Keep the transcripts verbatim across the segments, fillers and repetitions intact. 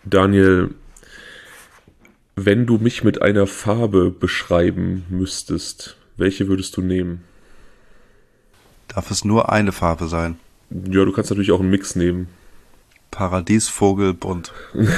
Daniel, wenn du mich mit einer Farbe beschreiben müsstest, welche würdest du nehmen? Darf es nur eine Farbe sein? Ja, du kannst natürlich auch einen Mix nehmen. Paradiesvogel bunt.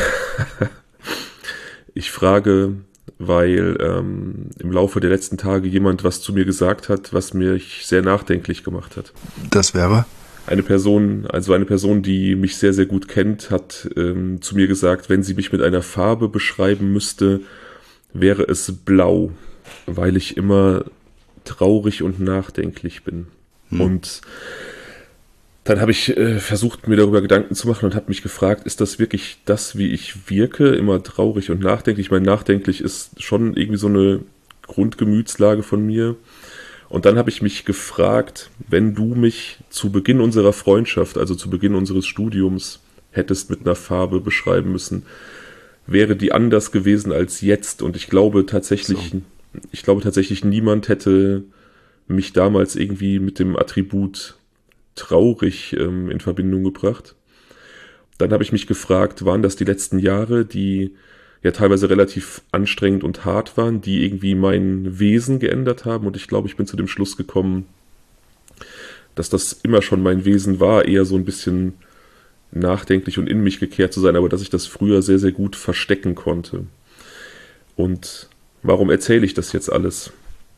Ich frage, weil ähm, im Laufe der letzten Tage jemand was zu mir gesagt hat, was mich sehr nachdenklich gemacht hat. Das wäre? Eine Person, also eine Person, die mich sehr, sehr gut kennt, hat ähm, zu mir gesagt, wenn sie mich mit einer Farbe beschreiben müsste, wäre es blau, weil ich immer traurig und nachdenklich bin. Hm. Und dann habe ich äh, versucht, mir darüber Gedanken zu machen und habe mich gefragt, ist das wirklich das, wie ich wirke, immer traurig und nachdenklich? Ich meine, nachdenklich ist schon irgendwie so eine Grundgemütslage von mir. Und dann habe ich mich gefragt, wenn du mich zu Beginn unserer Freundschaft, also zu Beginn unseres Studiums, hättest mit einer Farbe beschreiben müssen, wäre die anders gewesen als jetzt. Und ich glaube tatsächlich, so. ich glaube tatsächlich, niemand hätte mich damals irgendwie mit dem Attribut traurig ähm, in Verbindung gebracht. Dann habe ich mich gefragt, waren das die letzten Jahre, die ja teilweise relativ anstrengend und hart waren, die irgendwie mein Wesen geändert haben. Und ich glaube, ich bin zu dem Schluss gekommen, dass das immer schon mein Wesen war, eher so ein bisschen nachdenklich und in mich gekehrt zu sein, aber dass ich das früher sehr, sehr gut verstecken konnte. Und warum erzähle ich das jetzt alles?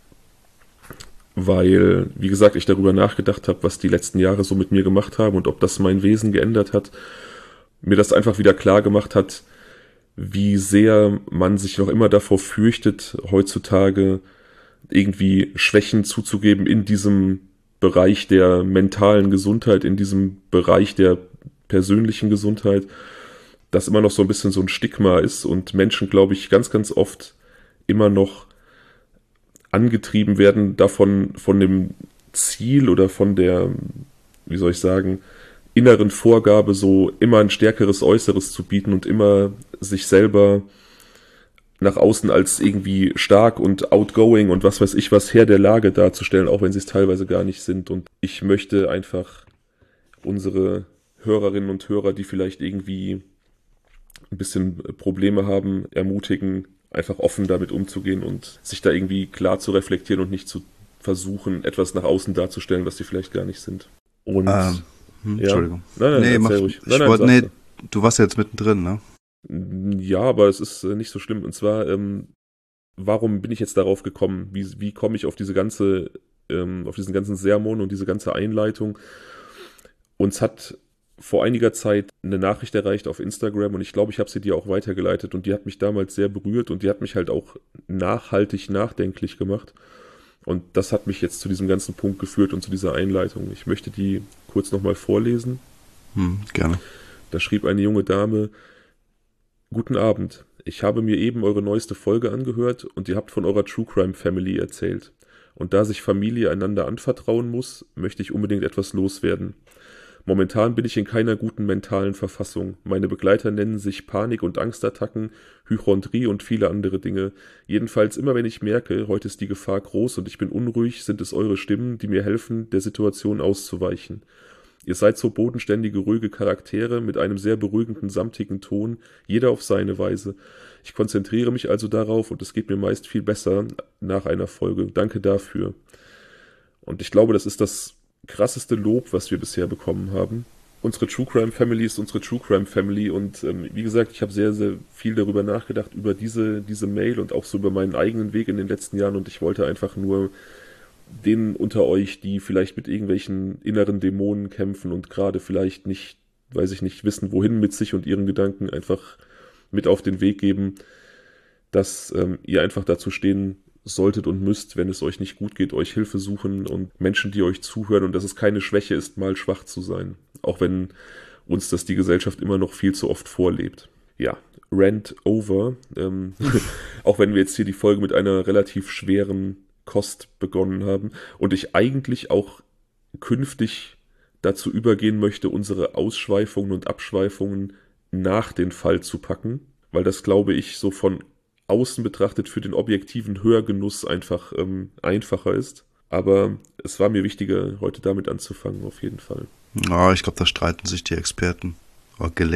Weil, wie gesagt, ich darüber nachgedacht habe, was die letzten Jahre so mit mir gemacht haben und ob das mein Wesen geändert hat. Mir das einfach wieder klar gemacht hat, wie sehr man sich noch immer davor fürchtet, heutzutage irgendwie Schwächen zuzugeben in diesem Bereich der mentalen Gesundheit, in diesem Bereich der persönlichen Gesundheit, das immer noch so ein bisschen so ein Stigma ist und Menschen, glaube ich, ganz, ganz oft immer noch angetrieben werden davon, von dem Ziel oder von der, wie soll ich sagen, inneren Vorgabe, so immer ein stärkeres Äußeres zu bieten und immer sich selber nach außen als irgendwie stark und outgoing und was weiß ich was Herr der Lage darzustellen, auch wenn sie es teilweise gar nicht sind. Und ich möchte einfach unsere Hörerinnen und Hörer, die vielleicht irgendwie ein bisschen Probleme haben, ermutigen, einfach offen damit umzugehen und sich da irgendwie klar zu reflektieren und nicht zu versuchen, etwas nach außen darzustellen, was sie vielleicht gar nicht sind. Und ähm. Hm, ja. Entschuldigung. Nein, nein, nee, mach, ruhig. Nein, nein, wollt, nee, du warst ja jetzt mittendrin, ne? Ja, aber es ist nicht so schlimm. Und zwar, ähm, warum bin ich jetzt darauf gekommen? Wie, wie komme ich auf diese ganze, ähm, auf diesen ganzen Sermon und diese ganze Einleitung? Uns hat vor einiger Zeit eine Nachricht erreicht auf Instagram und ich glaube, ich habe sie dir auch weitergeleitet und die hat mich damals sehr berührt und die hat mich halt auch nachhaltig nachdenklich gemacht. Und das hat mich jetzt zu diesem ganzen Punkt geführt und zu dieser Einleitung. Ich möchte die kurz nochmal vorlesen. Hm, gerne. Da schrieb eine junge Dame: Guten Abend, ich habe mir eben eure neueste Folge angehört und ihr habt von eurer True Crime Family erzählt. Und da sich Familie einander anvertrauen muss, möchte ich unbedingt etwas loswerden. Momentan bin ich in keiner guten mentalen Verfassung. Meine Begleiter nennen sich Panik- und Angstattacken, Hypochondrie und viele andere Dinge. Jedenfalls immer wenn ich merke, heute ist die Gefahr groß und ich bin unruhig, sind es eure Stimmen, die mir helfen, der Situation auszuweichen. Ihr seid so bodenständige, ruhige Charaktere mit einem sehr beruhigenden, samtigen Ton, jeder auf seine Weise. Ich konzentriere mich also darauf und es geht mir meist viel besser nach einer Folge. Danke dafür. Und ich glaube, das ist das krasseste Lob, was wir bisher bekommen haben. Unsere True Crime Family ist unsere True Crime Family und ähm, wie gesagt, ich habe sehr, sehr viel darüber nachgedacht, über diese, diese Mail und auch so über meinen eigenen Weg in den letzten Jahren und ich wollte einfach nur denen unter euch, die vielleicht mit irgendwelchen inneren Dämonen kämpfen und gerade vielleicht nicht, weiß ich nicht, wissen, wohin mit sich und ihren Gedanken, einfach mit auf den Weg geben, dass ähm, ihr einfach dazu stehen solltet und müsst, wenn es euch nicht gut geht, euch Hilfe suchen und Menschen, die euch zuhören und dass es keine Schwäche ist, mal schwach zu sein. Auch wenn uns das die Gesellschaft immer noch viel zu oft vorlebt. Ja, Rant over. Ähm, auch wenn wir jetzt hier die Folge mit einer relativ schweren Kost begonnen haben und ich eigentlich auch künftig dazu übergehen möchte, unsere Ausschweifungen und Abschweifungen nach den Fall zu packen, weil das, glaube ich, so von außen betrachtet für den objektiven Hörgenuss einfach ähm, einfacher ist. Aber es war mir wichtiger, heute damit anzufangen, auf jeden Fall. Ja, ich glaube, da streiten sich die Experten oder Gelehrten.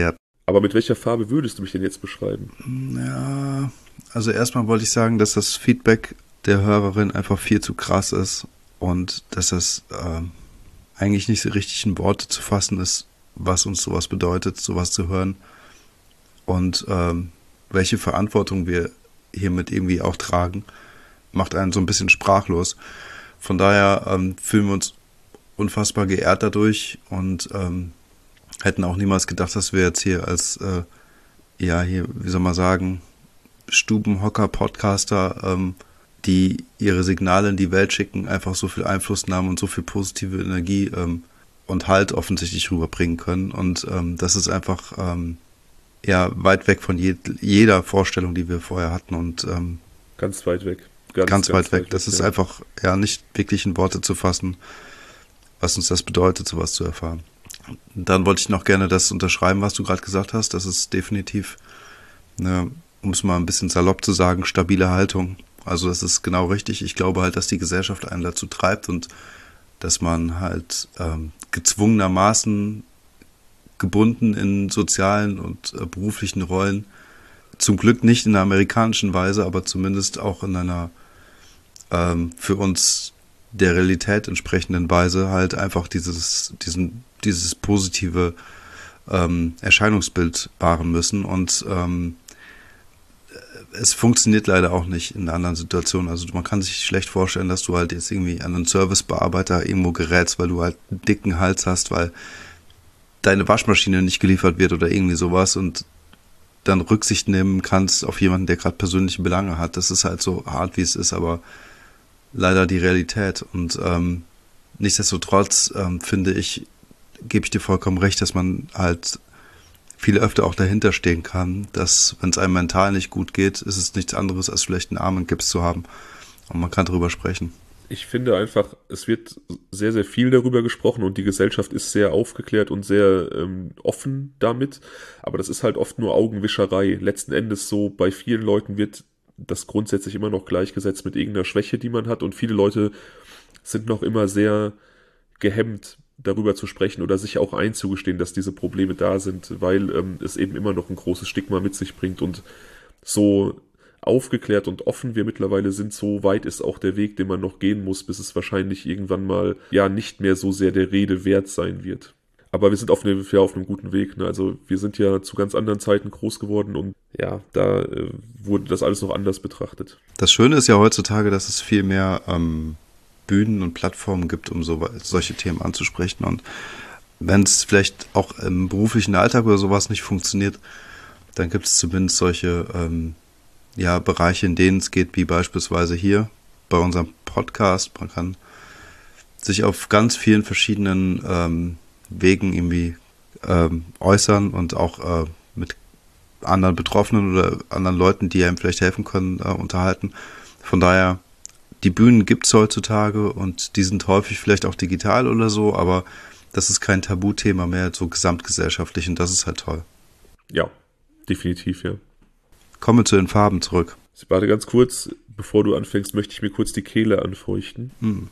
Aber mit welcher Farbe würdest du mich denn jetzt beschreiben? Ja, also erstmal wollte ich sagen, dass das Feedback der Hörerin einfach viel zu krass ist und dass es äh, eigentlich nicht so richtig in Worte zu fassen ist, was uns sowas bedeutet, sowas zu hören und ähm, welche Verantwortung wir hiermit irgendwie auch tragen, macht einen so ein bisschen sprachlos. Von daher ähm, fühlen wir uns unfassbar geehrt dadurch und ähm, hätten auch niemals gedacht, dass wir jetzt hier als, äh, ja, hier, wie soll man sagen, Stubenhocker-Podcaster, ähm, die ihre Signale in die Welt schicken, einfach so viel Einflussnahme und so viel positive Energie ähm, und Halt offensichtlich rüberbringen können. Und ähm, das ist einfach ähm, ja weit weg von je- jeder Vorstellung, die wir vorher hatten. Und ähm, Ganz weit weg. Ganz, ganz, ganz weit weg. Das ist ja. einfach ja nicht wirklich in Worte zu fassen, was uns das bedeutet, sowas zu erfahren. Dann wollte ich noch gerne das unterschreiben, was du gerade gesagt hast. Das ist definitiv eine, um es mal ein bisschen salopp zu sagen, stabile Haltung. Also das ist genau richtig. Ich glaube halt, dass die Gesellschaft einen dazu treibt und dass man halt ähm, gezwungenermaßen gebunden in sozialen und äh, beruflichen Rollen, zum Glück nicht in einer amerikanischen Weise, aber zumindest auch in einer ähm, für uns der Realität entsprechenden Weise halt einfach dieses, diesen, dieses positive ähm, Erscheinungsbild wahren müssen. Und ähm, es funktioniert leider auch nicht in anderen Situationen. Also man kann sich schlecht vorstellen, dass du halt jetzt irgendwie an einen Servicebearbeiter irgendwo gerätst, weil du halt einen dicken Hals hast, weil deine Waschmaschine nicht geliefert wird oder irgendwie sowas und dann Rücksicht nehmen kannst auf jemanden, der gerade persönliche Belange hat. Das ist halt so hart, wie es ist, aber leider die Realität. Und ähm, nichtsdestotrotz ähm, finde ich, gebe ich dir vollkommen recht, dass man halt viel öfter auch dahinter stehen kann, dass, wenn es einem mental nicht gut geht, ist es nichts anderes, als vielleicht einen Arm und Gips zu haben. Und man kann darüber sprechen. Ich finde einfach, es wird sehr, sehr viel darüber gesprochen und die Gesellschaft ist sehr aufgeklärt und sehr ähm, offen damit. Aber das ist halt oft nur Augenwischerei. Letzten Endes so, bei vielen Leuten wird das grundsätzlich immer noch gleichgesetzt mit irgendeiner Schwäche, die man hat. Und viele Leute sind noch immer sehr gehemmt, darüber zu sprechen oder sich auch einzugestehen, dass diese Probleme da sind, weil ähm, es eben immer noch ein großes Stigma mit sich bringt. Und so aufgeklärt und offen wir mittlerweile sind, so weit ist auch der Weg, den man noch gehen muss, bis es wahrscheinlich irgendwann mal ja nicht mehr so sehr der Rede wert sein wird. Aber wir sind auf, eine, ja, auf einem guten Weg. Ne? Also wir sind ja zu ganz anderen Zeiten groß geworden und ja, da äh, wurde das alles noch anders betrachtet. Das Schöne ist ja heutzutage, dass es viel mehr ähm, Bühnen und Plattformen gibt, um so, solche Themen anzusprechen. Und wenn es vielleicht auch im beruflichen Alltag oder sowas nicht funktioniert, dann gibt es zumindest solche ähm, ja, Bereiche, in denen es geht, wie beispielsweise hier bei unserem Podcast. Man kann sich auf ganz vielen verschiedenen ähm, Wegen irgendwie ähm, äußern und auch äh, mit anderen Betroffenen oder anderen Leuten, die einem vielleicht helfen können, äh, unterhalten. Von daher, die Bühnen gibt es heutzutage und die sind häufig vielleicht auch digital oder so, aber das ist kein Tabuthema mehr, so gesamtgesellschaftlich und das ist halt toll. Ja, definitiv, ja. Kommen wir zu den Farben zurück. Warte ganz kurz, bevor du anfängst, möchte ich mir kurz die Kehle anfeuchten. Hm.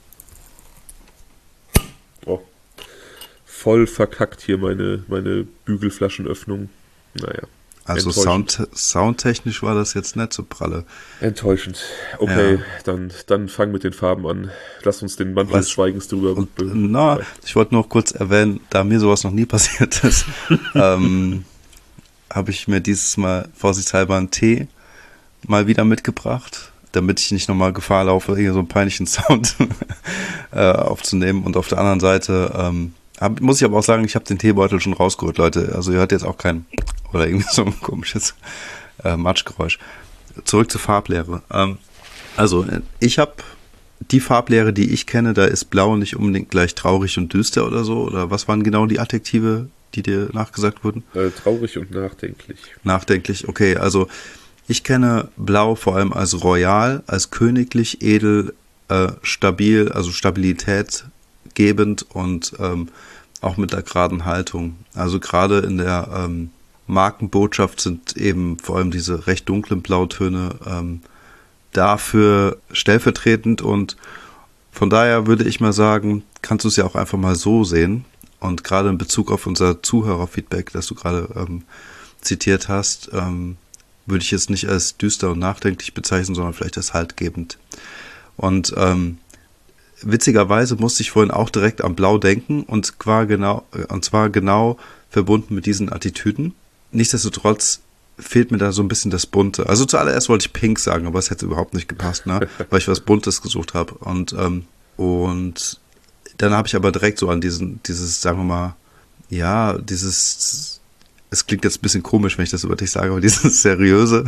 Oh. Voll verkackt hier meine, meine Bügelflaschenöffnung. Naja. Also Sound, soundtechnisch war das jetzt nicht so pralle. Enttäuschend. Okay, Ja. dann, dann fang mit den Farben an. Lass uns den Mantel des Schweigens drüber. Und, na, ich wollte noch kurz erwähnen, da mir sowas noch nie passiert ist, ähm, habe ich mir dieses Mal vorsichtshalber einen Tee mal wieder mitgebracht, damit ich nicht nochmal Gefahr laufe, hier so einen peinlichen Sound äh, aufzunehmen. Und auf der anderen Seite ähm, hab, muss ich aber auch sagen, ich habe den Teebeutel schon rausgeholt, Leute. Also ihr hört jetzt auch kein oder irgendwie so ein komisches äh, Matschgeräusch. Zurück zur Farblehre. Ähm, also ich habe die Farblehre, die ich kenne, da ist Blau nicht unbedingt gleich traurig und düster oder so. Oder was waren genau die Adjektive, die dir nachgesagt wurden? Äh, traurig und nachdenklich. Nachdenklich, okay. Also ich kenne Blau vor allem als royal, als königlich, edel, äh, stabil, also stabilitätgebend und ähm, auch mit der geraden Haltung. Also gerade in der ähm, Markenbotschaft sind eben vor allem diese recht dunklen Blautöne ähm, dafür stellvertretend und von daher würde ich mal sagen, kannst du es ja auch einfach mal so sehen. Und gerade in Bezug auf unser Zuhörerfeedback, das du gerade ähm, zitiert hast, ähm, würde ich jetzt nicht als düster und nachdenklich bezeichnen, sondern vielleicht als haltgebend. Und ähm, witzigerweise musste ich vorhin auch direkt an Blau denken und zwar genau, und zwar genau verbunden mit diesen Attitüden. Nichtsdestotrotz fehlt mir da so ein bisschen das Bunte. Also zuallererst wollte ich Pink sagen, aber es hätte überhaupt nicht gepasst, ne? Weil ich was Buntes gesucht habe. Und, ähm, und dann habe ich aber direkt so an diesen, dieses, sagen wir mal, ja, dieses, es klingt jetzt ein bisschen komisch, wenn ich das über dich sage, aber dieses Seriöse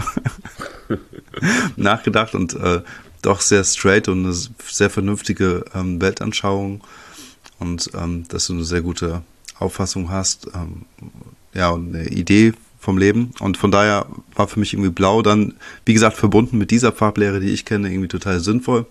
nachgedacht und äh, doch sehr straight und eine sehr vernünftige ähm, Weltanschauung und ähm, dass du eine sehr gute Auffassung hast, ähm, ja, und eine Idee vom Leben. Und von daher war für mich irgendwie Blau dann, wie gesagt, verbunden mit dieser Farblehre, die ich kenne, irgendwie total sinnvoll.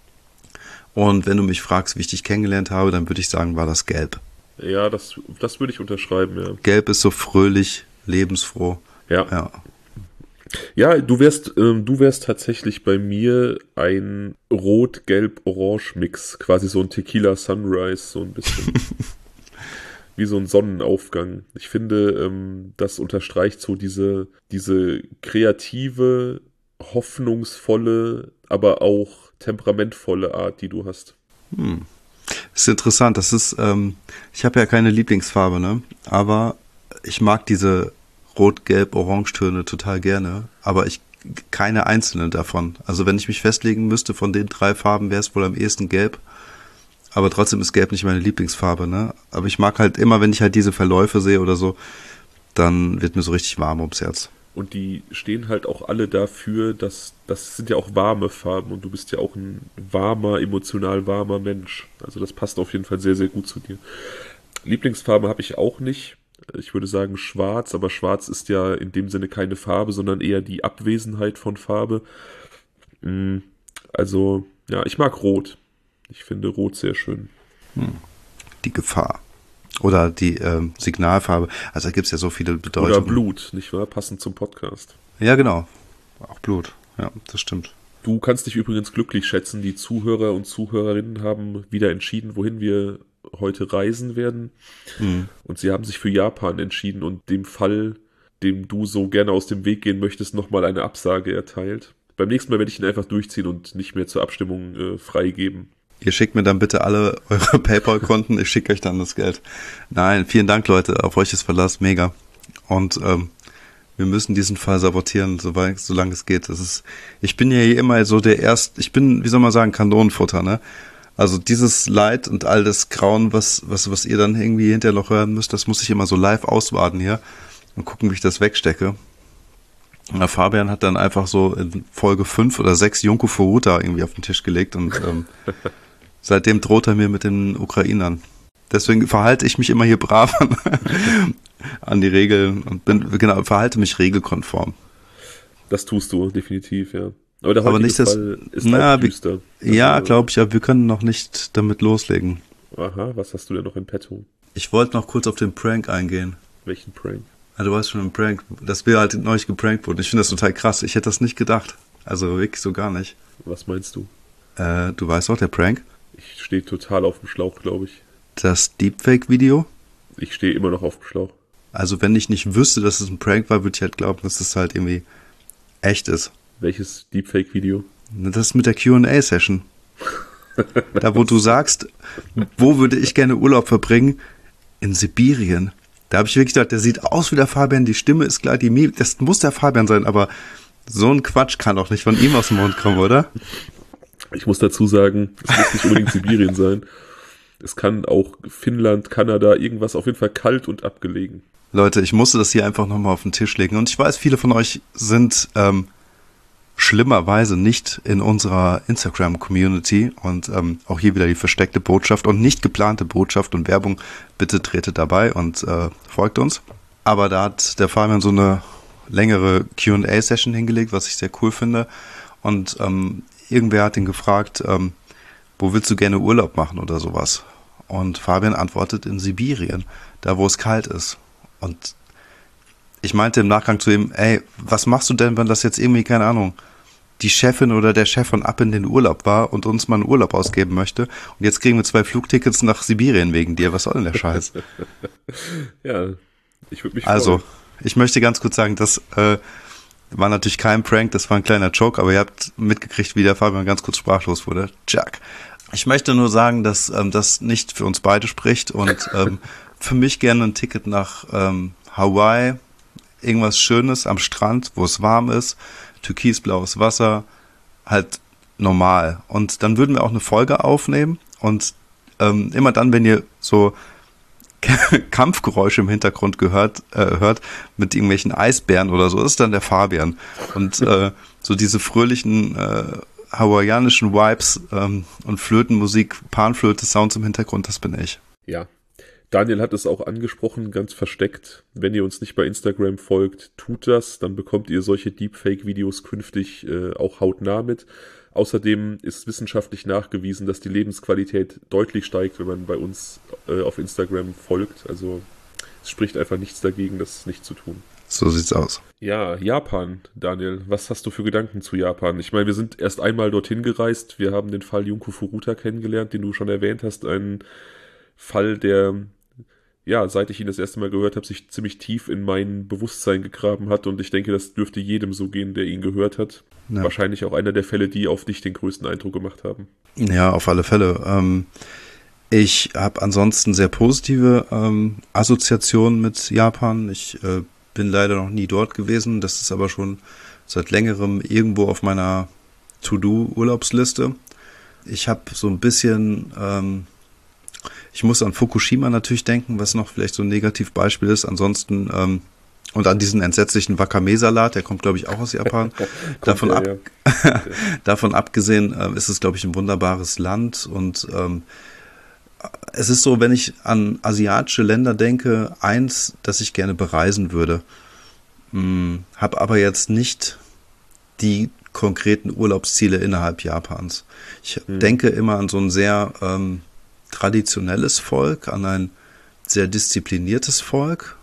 Und wenn du mich fragst, wie ich dich kennengelernt habe, dann würde ich sagen, war das Gelb. Ja, das, das würde ich unterschreiben, ja. Gelb ist so fröhlich, lebensfroh. Ja. Ja, ja du wärst, ähm, du wärst tatsächlich bei mir ein Rot-Gelb-Orange-Mix. Quasi so ein Tequila Sunrise, so ein bisschen. Wie so ein Sonnenaufgang. Ich finde, ähm, das unterstreicht so diese, diese kreative, hoffnungsvolle, aber auch temperamentvolle Art, die du hast. Hm. Das ist interessant. Das ist, ähm, ich habe ja keine Lieblingsfarbe, ne? Aber ich mag diese Rot-Gelb-Orange-Töne total gerne. Aber ich keine einzelne davon. Also wenn ich mich festlegen müsste von den drei Farben, wäre es wohl am ehesten Gelb. Aber trotzdem ist Gelb nicht meine Lieblingsfarbe, ne? Aber ich mag halt immer, wenn ich halt diese Verläufe sehe oder so, dann wird mir so richtig warm ums Herz. Und die stehen halt auch alle dafür, dass das sind ja auch warme Farben und du bist ja auch ein warmer, emotional warmer Mensch. Also das passt auf jeden Fall sehr, sehr gut zu dir. Lieblingsfarbe habe ich auch nicht. Ich würde sagen schwarz, aber schwarz ist ja in dem Sinne keine Farbe, sondern eher die Abwesenheit von Farbe. Also, ja, ich mag Rot. Ich finde Rot sehr schön. Die Gefahr. Oder die ähm, Signalfarbe. Also da gibt es ja so viele Bedeutungen. Oder Blut, nicht wahr? Passend zum Podcast. Ja, genau. Auch Blut. Ja, das stimmt. Du kannst dich übrigens glücklich schätzen. Die Zuhörer und Zuhörerinnen haben wieder entschieden, wohin wir heute reisen werden. Mhm. Und sie haben sich für Japan entschieden und dem Fall, dem du so gerne aus dem Weg gehen möchtest, nochmal eine Absage erteilt. Beim nächsten Mal werde ich ihn einfach durchziehen und nicht mehr zur Abstimmung äh, freigeben. Ihr schickt mir dann bitte alle eure PayPal-Konten, ich schicke euch dann das Geld. Nein, vielen Dank, Leute, auf euch ist Verlass, mega. Und ähm, wir müssen diesen Fall sabotieren, soweit, solange es geht. Das ist, ich bin ja hier immer so der Erste, ich bin, wie soll man sagen, Kanonenfutter, ne? Also dieses Leid und all das Grauen, was, was, was ihr dann irgendwie hinterher noch hören müsst, das muss ich immer so live auswarten hier und gucken, wie ich das wegstecke. Und der Fabian hat dann einfach so in Folge fünf oder sechs Junko Furuta irgendwie auf den Tisch gelegt und ähm, seitdem droht er mir mit den Ukrainern. Deswegen verhalte ich mich immer hier brav an, an die Regeln und bin, genau, verhalte mich regelkonform. Das tust du, definitiv, ja. Aber der Aber heutige nicht das, Fall ist na, auch düster. Wir, ja, glaube ich, aber wir können noch nicht damit loslegen. Aha, was hast du denn noch in petto? Ich wollte noch kurz auf den Prank eingehen. Welchen Prank? Ja, du weißt schon, ein Prank, dass wir halt neulich geprankt wurden. Ich finde das total krass. Ich hätte das nicht gedacht. Also wirklich so gar nicht. Was meinst du? Äh, du weißt auch, der Prank? Ich stehe total auf dem Schlauch, glaube ich. Das Deepfake-Video? Ich stehe immer noch auf dem Schlauch. Also wenn ich nicht wüsste, dass es ein Prank war, würde ich halt glauben, dass das halt irgendwie echt ist. Welches Deepfake-Video? Das ist mit der Q und A-Session. Da, wo du sagst, wo würde ich gerne Urlaub verbringen? In Sibirien. Da habe ich wirklich gedacht, der sieht aus wie der Fabian, die Stimme ist klar, die Mimik, das muss der Fabian sein, aber so ein Quatsch kann doch nicht von ihm aus dem Mund kommen, oder? Ich muss dazu sagen, es muss nicht unbedingt Sibirien sein. Es kann auch Finnland, Kanada, irgendwas, auf jeden Fall kalt und abgelegen. Leute, ich musste das hier einfach nochmal auf den Tisch legen. Und ich weiß, viele von euch sind ähm, schlimmerweise nicht in unserer Instagram-Community. Und ähm, auch hier wieder die versteckte Botschaft und nicht geplante Botschaft und Werbung. Bitte tretet dabei und äh, folgt uns. Aber da hat der Fabian so eine längere Q und A-Session hingelegt, was ich sehr cool finde. Und ähm, irgendwer hat ihn gefragt, ähm, wo willst du gerne Urlaub machen oder sowas? Und Fabian antwortet in Sibirien, da wo es kalt ist. Und ich meinte im Nachgang zu ihm, ey, was machst du denn, wenn das jetzt irgendwie, keine Ahnung, die Chefin oder der Chef von Up in den Urlaub war und uns mal einen Urlaub ausgeben möchte. Und jetzt kriegen wir zwei Flugtickets nach Sibirien wegen dir. Was soll denn der Scheiß? Ja, ich würde mich Also, freuen. ich möchte ganz kurz sagen, das äh, war natürlich kein Prank, das war ein kleiner Joke, aber ihr habt mitgekriegt, wie der Fabian ganz kurz sprachlos wurde. Jack. Ich möchte nur sagen, dass ähm, das nicht für uns beide spricht und ähm, für mich gerne ein Ticket nach ähm, Hawaii, irgendwas Schönes am Strand, wo es warm ist, türkisblaues Wasser, halt normal. Und dann würden wir auch eine Folge aufnehmen und ähm, immer dann, wenn ihr so Kampfgeräusche im Hintergrund gehört, äh, hört mit irgendwelchen Eisbären oder so, ist dann der Fabian. Und äh, so diese fröhlichen äh, hawaiianischen Vibes ähm, und Flötenmusik, Panflöte-Sounds im Hintergrund, das bin ich. Ja, Daniel hat es auch angesprochen, ganz versteckt. Wenn ihr uns nicht bei Instagram folgt, tut das, dann bekommt ihr solche Deepfake-Videos künftig äh, auch hautnah mit. Außerdem ist wissenschaftlich nachgewiesen, dass die Lebensqualität deutlich steigt, wenn man bei uns äh, auf Instagram folgt. Also es spricht einfach nichts dagegen, das nicht zu tun. So sieht's aus. Ja, Japan, Daniel, was hast du für Gedanken zu Japan? Ich meine, wir sind erst einmal dorthin gereist. Wir haben den Fall Junko Furuta kennengelernt, den du schon erwähnt hast. Ein Fall, der, ja, seit ich ihn das erste Mal gehört habe, sich ziemlich tief in mein Bewusstsein gegraben hat. Und ich denke, das dürfte jedem so gehen, der ihn gehört hat. Ja. Wahrscheinlich auch einer der Fälle, die auf dich den größten Eindruck gemacht haben. Ja, auf alle Fälle. Ähm, ich habe ansonsten sehr positive ähm, Assoziationen mit Japan. Ich äh, bin leider noch nie dort gewesen. Das ist aber schon seit längerem irgendwo auf meiner To-Do-Urlaubsliste. Ich habe so ein bisschen, ähm, ich muss an Fukushima natürlich denken, was noch vielleicht so ein Negativbeispiel ist. Ansonsten ähm, und an diesen entsetzlichen Wakame-Salat, der kommt, glaube ich, auch aus Japan. davon, der, ab, ja. davon abgesehen äh, ist es, glaube ich, ein wunderbares Land. Und ähm, es ist so, wenn ich an asiatische Länder denke, eins, das ich gerne bereisen würde, habe aber jetzt nicht die konkreten Urlaubsziele innerhalb Japans. Ich hm. denke immer an so ein sehr ähm, traditionelles Volk, an ein sehr diszipliniertes Volk.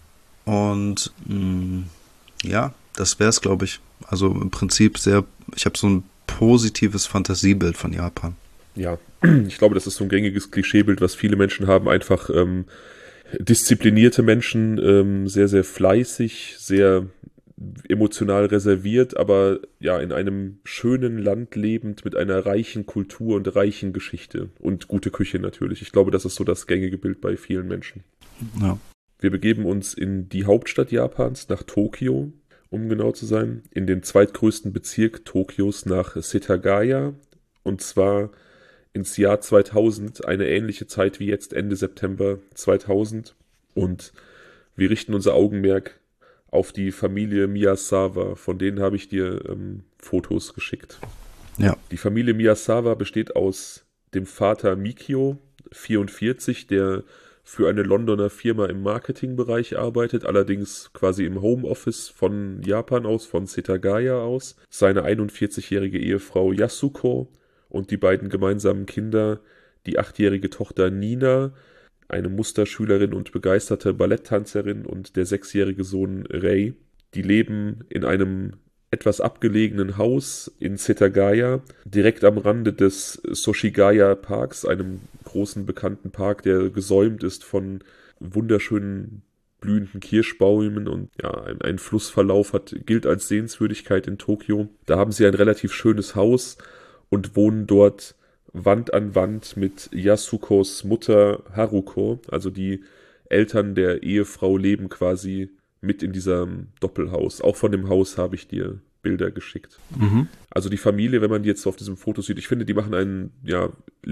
Und mh, ja, das wäre es, glaube ich. Also im Prinzip sehr, ich habe so ein positives Fantasiebild von Japan. Ja, ich glaube, das ist so ein gängiges Klischeebild, was viele Menschen haben. Einfach ähm, disziplinierte Menschen, ähm, sehr, sehr fleißig, sehr emotional reserviert, aber ja, in einem schönen Land lebend, mit einer reichen Kultur und reichen Geschichte und gute Küche natürlich. Ich glaube, das ist so das gängige Bild bei vielen Menschen. Ja. Wir begeben uns in die Hauptstadt Japans, nach Tokio, um genau zu sein, in den zweitgrößten Bezirk Tokios nach Setagaya, und zwar ins Jahr zweitausend, eine ähnliche Zeit wie jetzt Ende September zweitausend. Und wir richten unser Augenmerk auf die Familie Miyazawa, von denen habe ich dir ähm, Fotos geschickt. Ja. Die Familie Miyazawa besteht aus dem Vater Mikio, vierundvierzig, der für eine Londoner Firma im Marketingbereich arbeitet, allerdings quasi im Homeoffice von Japan aus, von Setagaya aus. Seine einundvierzigjährige Ehefrau Yasuko und die beiden gemeinsamen Kinder, die achtjährige Tochter Nina, eine Musterschülerin und begeisterte Balletttänzerin, und der sechsjährige Sohn Rei. Die leben in einem etwas abgelegenen Haus in Setagaya, direkt am Rande des Soshigaya Parks, einem großen bekannten Park, der gesäumt ist von wunderschönen blühenden Kirschbäumen, und ja, ein, ein Flussverlauf hat, gilt als Sehenswürdigkeit in Tokio. Da haben sie ein relativ schönes Haus und wohnen dort Wand an Wand mit Yasukos Mutter Haruko, also die Eltern der Ehefrau leben quasi mit in diesem Doppelhaus. Auch von dem Haus habe ich dir Bilder geschickt. Mhm. Also die Familie, wenn man die jetzt so auf diesem Foto sieht, ich finde, die machen einen ja,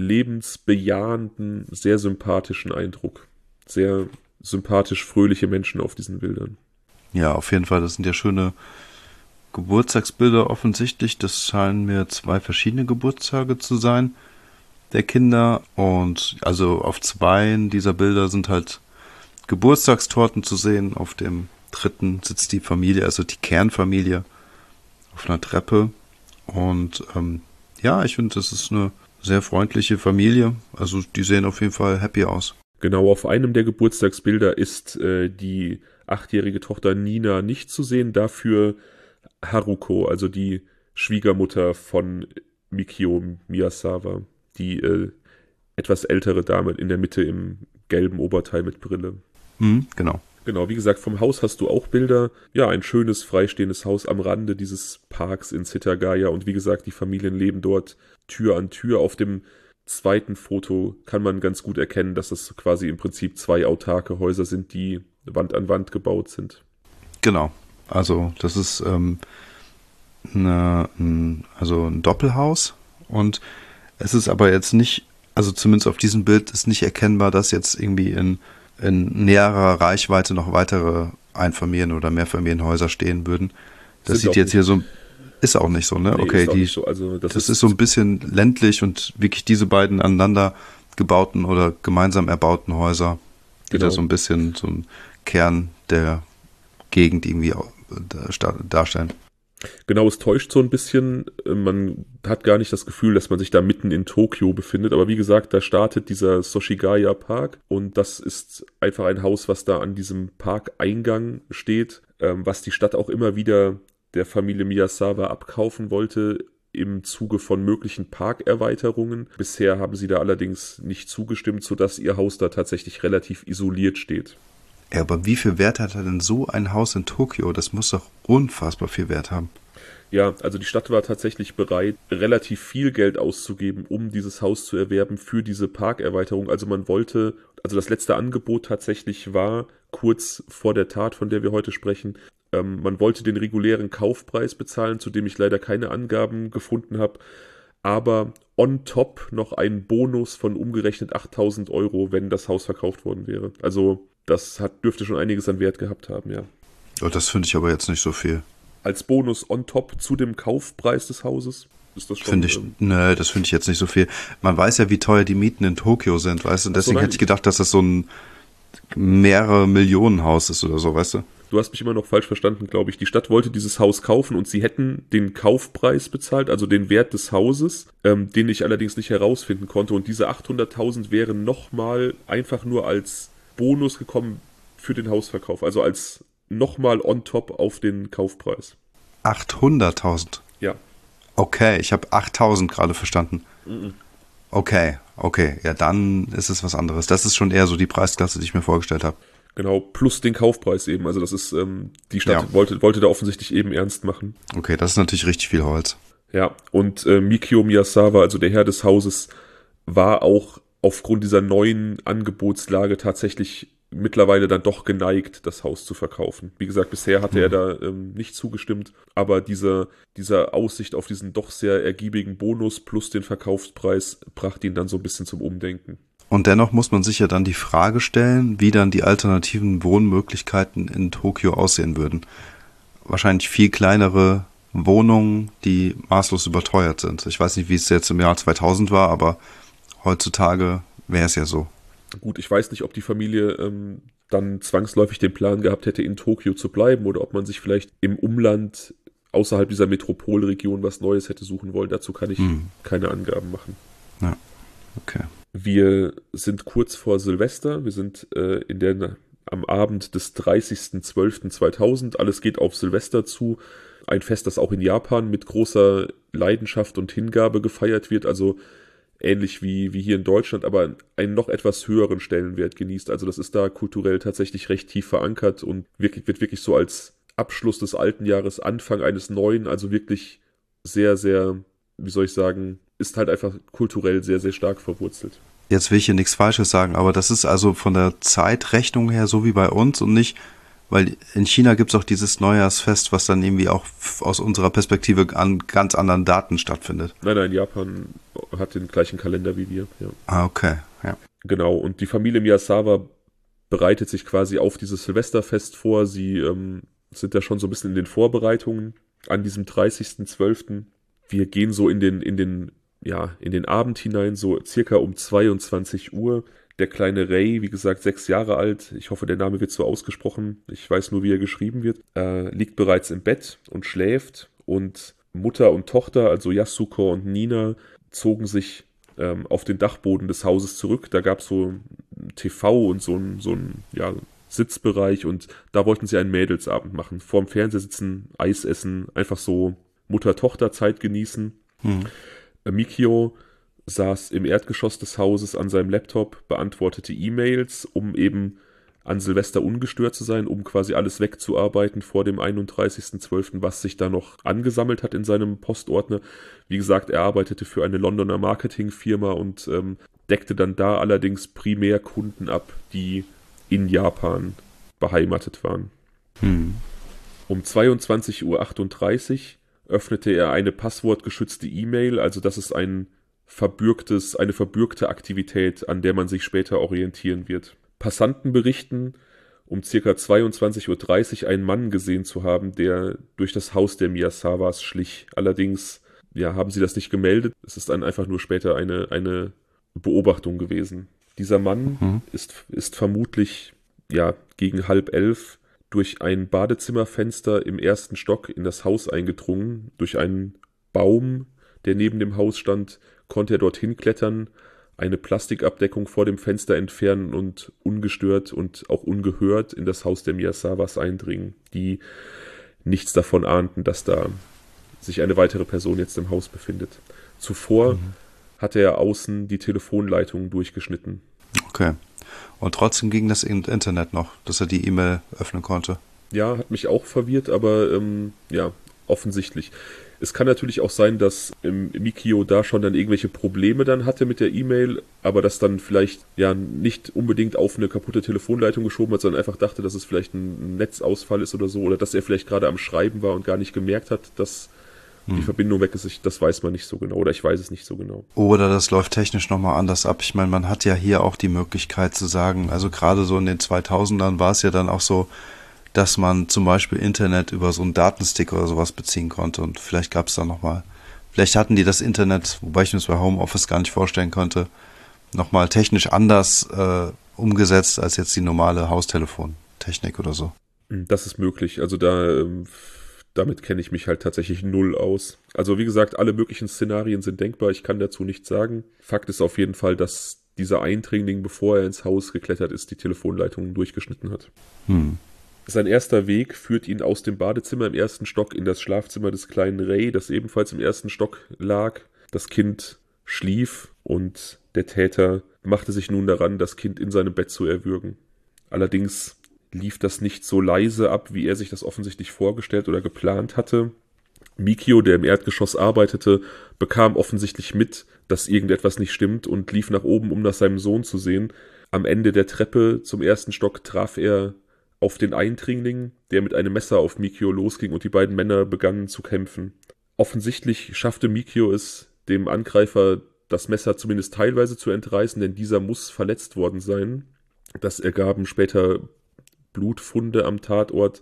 lebensbejahenden, sehr sympathischen Eindruck. Sehr sympathisch fröhliche Menschen auf diesen Bildern. Ja, auf jeden Fall. Das sind ja schöne Geburtstagsbilder offensichtlich. Das scheinen mir zwei verschiedene Geburtstage zu sein der Kinder. Und also auf zwei dieser Bilder sind halt Geburtstagstorten zu sehen. Auf dem dritten sitzt die Familie, also die Kernfamilie, auf einer Treppe. Und ähm, ja, ich finde, das ist eine sehr freundliche Familie. Also die sehen auf jeden Fall happy aus. Genau, auf einem der Geburtstagsbilder ist äh, die achtjährige Tochter Nina nicht zu sehen, dafür Haruko, also die Schwiegermutter von Mikio Miyazawa, die äh, etwas ältere Dame in der Mitte im gelben Oberteil mit Brille. Mhm, genau. Genau, wie gesagt, vom Haus hast du auch Bilder. Ja, ein schönes, freistehendes Haus am Rande dieses Parks in Setagaya. Und wie gesagt, die Familien leben dort Tür an Tür. Auf dem zweiten Foto kann man ganz gut erkennen, dass es quasi im Prinzip zwei autarke Häuser sind, die Wand an Wand gebaut sind. Genau. Also das ist ähm, eine, ein, also ein Doppelhaus. Und es ist aber jetzt nicht, also zumindest auf diesem Bild ist nicht erkennbar, dass jetzt irgendwie in in näherer Reichweite noch weitere Einfamilien- oder Mehrfamilienhäuser stehen würden. Das Sind sieht jetzt nicht. hier so, ist auch nicht so, ne? Nee, okay, ist auch die, nicht so. Also das, das ist, ist so ein bisschen ländlich und wirklich diese beiden aneinander gebauten oder gemeinsam erbauten Häuser, die Genau. da so ein bisschen so ein Kern der Gegend irgendwie au- da- darstellen. Genau, es täuscht so ein bisschen. Man hat gar nicht das Gefühl, dass man sich da mitten in Tokio befindet. Aber wie gesagt, da startet dieser Soshigaya Park und das ist einfach ein Haus, was da an diesem Parkeingang steht, ähm, was die Stadt auch immer wieder der Familie Miyazawa abkaufen wollte im Zuge von möglichen Parkerweiterungen. Bisher haben sie da allerdings nicht zugestimmt, sodass ihr Haus da tatsächlich relativ isoliert steht. Ja, aber wie viel Wert hat er denn so ein Haus in Tokio? Das muss doch unfassbar viel Wert haben. Ja, also die Stadt war tatsächlich bereit, relativ viel Geld auszugeben, um dieses Haus zu erwerben für diese Parkerweiterung. Also man wollte, also das letzte Angebot tatsächlich war, kurz vor der Tat, von der wir heute sprechen, ähm, man wollte den regulären Kaufpreis bezahlen, zu dem ich leider keine Angaben gefunden habe, aber on top noch einen Bonus von umgerechnet achttausend Euro, wenn das Haus verkauft worden wäre. Also das hat, dürfte schon einiges an Wert gehabt haben, ja. Oh, das finde ich aber jetzt nicht so viel. Als Bonus on top zu dem Kaufpreis des Hauses ist das schon... Finde ich, ähm, ne, das finde ich jetzt nicht so viel. Man weiß ja, wie teuer die Mieten in Tokio sind, weißt du? Und Ach so, deswegen nein. hätte ich gedacht, dass das so ein mehrere Millionen Haus ist oder so, weißt du? Du hast mich immer noch falsch verstanden, glaube ich. Die Stadt wollte dieses Haus kaufen und sie hätten den Kaufpreis bezahlt, also den Wert des Hauses, ähm, den ich allerdings nicht herausfinden konnte. Und diese achthunderttausend wären nochmal einfach nur als Bonus gekommen für den Hausverkauf, also als nochmal on top auf den Kaufpreis. achthunderttausend? Ja. Okay, ich habe achttausend gerade verstanden. Mhm. Okay, okay, ja, dann ist es was anderes. Das ist schon eher so die Preisklasse, die ich mir vorgestellt habe. Genau, plus den Kaufpreis eben. Also das ist, ähm, die Stadt Ja. wollte, wollte da offensichtlich eben ernst machen. Okay, das ist natürlich richtig viel Holz. Ja, und äh, Mikio Miyazawa, also der Herr des Hauses, war auch aufgrund dieser neuen Angebotslage tatsächlich mittlerweile dann doch geneigt, das Haus zu verkaufen. Wie gesagt, bisher hatte er da ähm, nicht zugestimmt, aber diese, diese Aussicht auf diesen doch sehr ergiebigen Bonus plus den Verkaufspreis brachte ihn dann so ein bisschen zum Umdenken. Und dennoch muss man sich ja dann die Frage stellen, wie dann die alternativen Wohnmöglichkeiten in Tokio aussehen würden. Wahrscheinlich viel kleinere Wohnungen, die maßlos überteuert sind. Ich weiß nicht, wie es jetzt im Jahr zweitausend war, aber heutzutage wäre es ja so. Gut, ich weiß nicht, ob die Familie ähm, dann zwangsläufig den Plan gehabt hätte, in Tokio zu bleiben oder ob man sich vielleicht im Umland außerhalb dieser Metropolregion was Neues hätte suchen wollen. Dazu kann ich Hm. keine Angaben machen. Ja, okay. Wir sind kurz vor Silvester. Wir sind äh, in der, am Abend des dreißigsten zwölften zweitausend. Alles geht auf Silvester zu. Ein Fest, das auch in Japan mit großer Leidenschaft und Hingabe gefeiert wird. Also ähnlich wie, wie hier in Deutschland, aber einen noch etwas höheren Stellenwert genießt. Also das ist da kulturell tatsächlich recht tief verankert und wirklich, wird wirklich so als Abschluss des alten Jahres, Anfang eines neuen, also wirklich sehr, sehr, wie soll ich sagen, ist halt einfach kulturell sehr, sehr stark verwurzelt. Jetzt will ich hier nichts Falsches sagen, aber das ist also von der Zeitrechnung her so wie bei uns und nicht, weil in China gibt es auch dieses Neujahrsfest, was dann irgendwie auch f- aus unserer Perspektive an ganz anderen Daten stattfindet. Nein, nein, Japan hat den gleichen Kalender wie wir, ja. Ah, okay, ja. Genau, und die Familie Miyazawa bereitet sich quasi auf dieses Silvesterfest vor. Sie ähm, sind da schon so ein bisschen in den Vorbereitungen an diesem dreißigsten zwölften Wir gehen so in den, in den, ja, in den Abend hinein, so circa um zweiundzwanzig Uhr. Der kleine Ray, wie gesagt, sechs Jahre alt, ich hoffe, der Name wird so ausgesprochen, ich weiß nur, wie er geschrieben wird, äh, liegt bereits im Bett und schläft und Mutter und Tochter, also Yasuko und Nina, zogen sich ähm, auf den Dachboden des Hauses zurück. Da gab es so ein T V und so ein, so ein ja, Sitzbereich und da wollten sie einen Mädelsabend machen. Vorm Fernseher sitzen, Eis essen, einfach so Mutter-Tochter-Zeit genießen. Hm. Mikio saß im Erdgeschoss des Hauses an seinem Laptop, beantwortete E-Mails, um eben an Silvester ungestört zu sein, um quasi alles wegzuarbeiten vor dem einunddreißigsten zwölften, was sich da noch angesammelt hat in seinem Postordner. Wie gesagt, er arbeitete für eine Londoner Marketingfirma und ähm, deckte dann da allerdings primär Kunden ab, die in Japan beheimatet waren. Hm. Um zweiundzwanzig Uhr achtunddreißig öffnete er eine passwortgeschützte E-Mail, also das ist ein verbürgtes, eine verbürgte Aktivität, an der man sich später orientieren wird. Passanten berichten, um ca. zweiundzwanzig Uhr dreißig einen Mann gesehen zu haben, der durch das Haus der Miyazawas schlich. Allerdings ja, haben sie das nicht gemeldet. Es ist dann einfach nur später eine, eine Beobachtung gewesen. Dieser Mann Mhm. ist, ist vermutlich ja, gegen halb elf durch ein Badezimmerfenster im ersten Stock in das Haus eingedrungen. Durch einen Baum, der neben dem Haus stand, konnte er dorthin klettern, eine Plastikabdeckung vor dem Fenster entfernen und ungestört und auch ungehört in das Haus der Miyazawas eindringen, die nichts davon ahnten, dass da sich eine weitere Person jetzt im Haus befindet. Zuvor mhm. hatte er außen die Telefonleitung durchgeschnitten. Okay. Und trotzdem ging das Internet noch, dass er die E-Mail öffnen konnte. Ja, hat mich auch verwirrt, aber ähm, ja, offensichtlich. Es kann natürlich auch sein, dass ähm, Mikio da schon dann irgendwelche Probleme dann hatte mit der E-Mail, aber das dann vielleicht ja nicht unbedingt auf eine kaputte Telefonleitung geschoben hat, sondern einfach dachte, dass es vielleicht ein Netzausfall ist oder so, oder dass er vielleicht gerade am Schreiben war und gar nicht gemerkt hat, dass hm. die Verbindung weg ist. Ich, das weiß man nicht so genau, oder ich weiß es nicht so genau. Oder das läuft technisch nochmal anders ab. Ich meine, man hat ja hier auch die Möglichkeit zu sagen, also gerade so in den zweitausendern war es ja dann auch so, dass man zum Beispiel Internet über so einen Datenstick oder sowas beziehen konnte. Und vielleicht gab es da nochmal, vielleicht hatten die das Internet, wobei ich mir das bei Homeoffice gar nicht vorstellen konnte, nochmal technisch anders äh, umgesetzt als jetzt die normale Haustelefontechnik oder so. Das ist möglich. Also da, ähm, damit kenne ich mich halt tatsächlich null aus. Also wie gesagt, alle möglichen Szenarien sind denkbar. Ich kann dazu nichts sagen. Fakt ist auf jeden Fall, dass dieser Eindringling, bevor er ins Haus geklettert ist, die Telefonleitungen durchgeschnitten hat. Hm. Sein erster Weg führt ihn aus dem Badezimmer im ersten Stock in das Schlafzimmer des kleinen Ray, das ebenfalls im ersten Stock lag. Das Kind schlief und der Täter machte sich nun daran, das Kind in seinem Bett zu erwürgen. Allerdings lief das nicht so leise ab, wie er sich das offensichtlich vorgestellt oder geplant hatte. Mikio, der im Erdgeschoss arbeitete, bekam offensichtlich mit, dass irgendetwas nicht stimmt und lief nach oben, um nach seinem Sohn zu sehen. Am Ende der Treppe zum ersten Stock traf er auf den Eindringling, der mit einem Messer auf Mikio losging und die beiden Männer begannen zu kämpfen. Offensichtlich schaffte Mikio es, dem Angreifer das Messer zumindest teilweise zu entreißen, denn dieser muss verletzt worden sein. Das ergaben später Blutfunde am Tatort.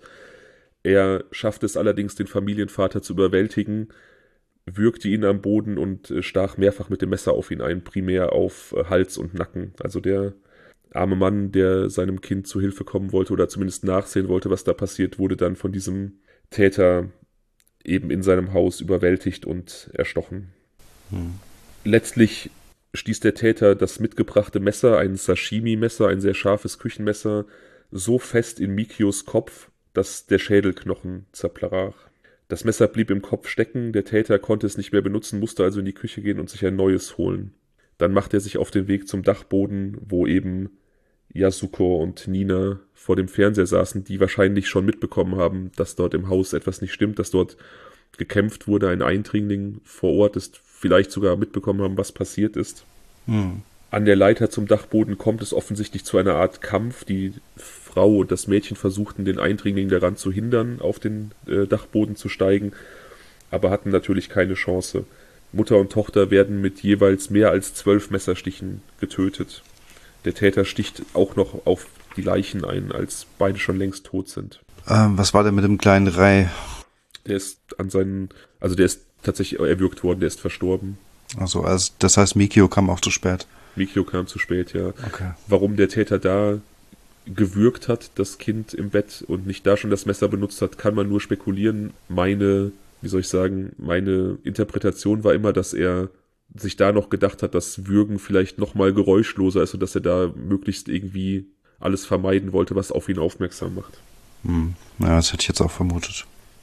Er schaffte es allerdings, den Familienvater zu überwältigen, würgte ihn am Boden und stach mehrfach mit dem Messer auf ihn ein, primär auf Hals und Nacken. Also der arme Mann, der seinem Kind zu Hilfe kommen wollte oder zumindest nachsehen wollte, was da passiert, wurde dann von diesem Täter eben in seinem Haus überwältigt und erstochen. Hm. Letztlich stieß der Täter das mitgebrachte Messer, ein Sashimi-Messer, ein sehr scharfes Küchenmesser, so fest in Mikios Kopf, dass der Schädelknochen zerbrach. Das Messer blieb im Kopf stecken, der Täter konnte es nicht mehr benutzen, musste also in die Küche gehen und sich ein neues holen. Dann machte er sich auf den Weg zum Dachboden, wo eben Yasuko und Nina vor dem Fernseher saßen, die wahrscheinlich schon mitbekommen haben, dass dort im Haus etwas nicht stimmt, dass dort gekämpft wurde, ein Eindringling vor Ort ist, vielleicht sogar mitbekommen haben, was passiert ist. Hm. An der Leiter zum Dachboden kommt es offensichtlich zu einer Art Kampf. Die Frau und das Mädchen versuchten, den Eindringling daran zu hindern, auf den äh, Dachboden zu steigen, aber hatten natürlich keine Chance. Mutter und Tochter werden mit jeweils mehr als zwölf Messerstichen getötet. Der Täter sticht auch noch auf die Leichen ein, als beide schon längst tot sind. Ähm, was war denn mit dem kleinen Ray? Der ist an seinen, also der ist tatsächlich erwürgt worden, der ist verstorben. Also, also das heißt, Mikio kam auch zu spät. Mikio kam zu spät, ja. Okay. Warum der Täter da gewürgt hat, das Kind im Bett, und nicht da schon das Messer benutzt hat, kann man nur spekulieren. Meine, wie soll ich sagen, meine Interpretation war immer, dass er sich da noch gedacht hat, dass Würgen vielleicht noch mal geräuschloser ist und dass er da möglichst irgendwie alles vermeiden wollte, was auf ihn aufmerksam macht. Hm. Ja, das hätte ich jetzt auch vermutet.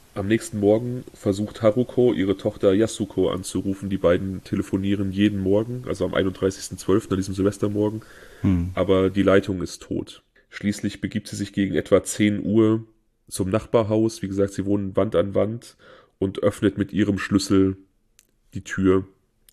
Am nächsten Morgen versucht Haruko, ihre Tochter Yasuko anzurufen. Die beiden telefonieren jeden Morgen, also am einunddreißigsten zwölften an diesem Silvestermorgen. Hm. Aber die Leitung ist tot. Schließlich begibt sie sich gegen etwa zehn Uhr zum Nachbarhaus. Wie gesagt, sie wohnen Wand an Wand und öffnet mit ihrem Schlüssel die Tür.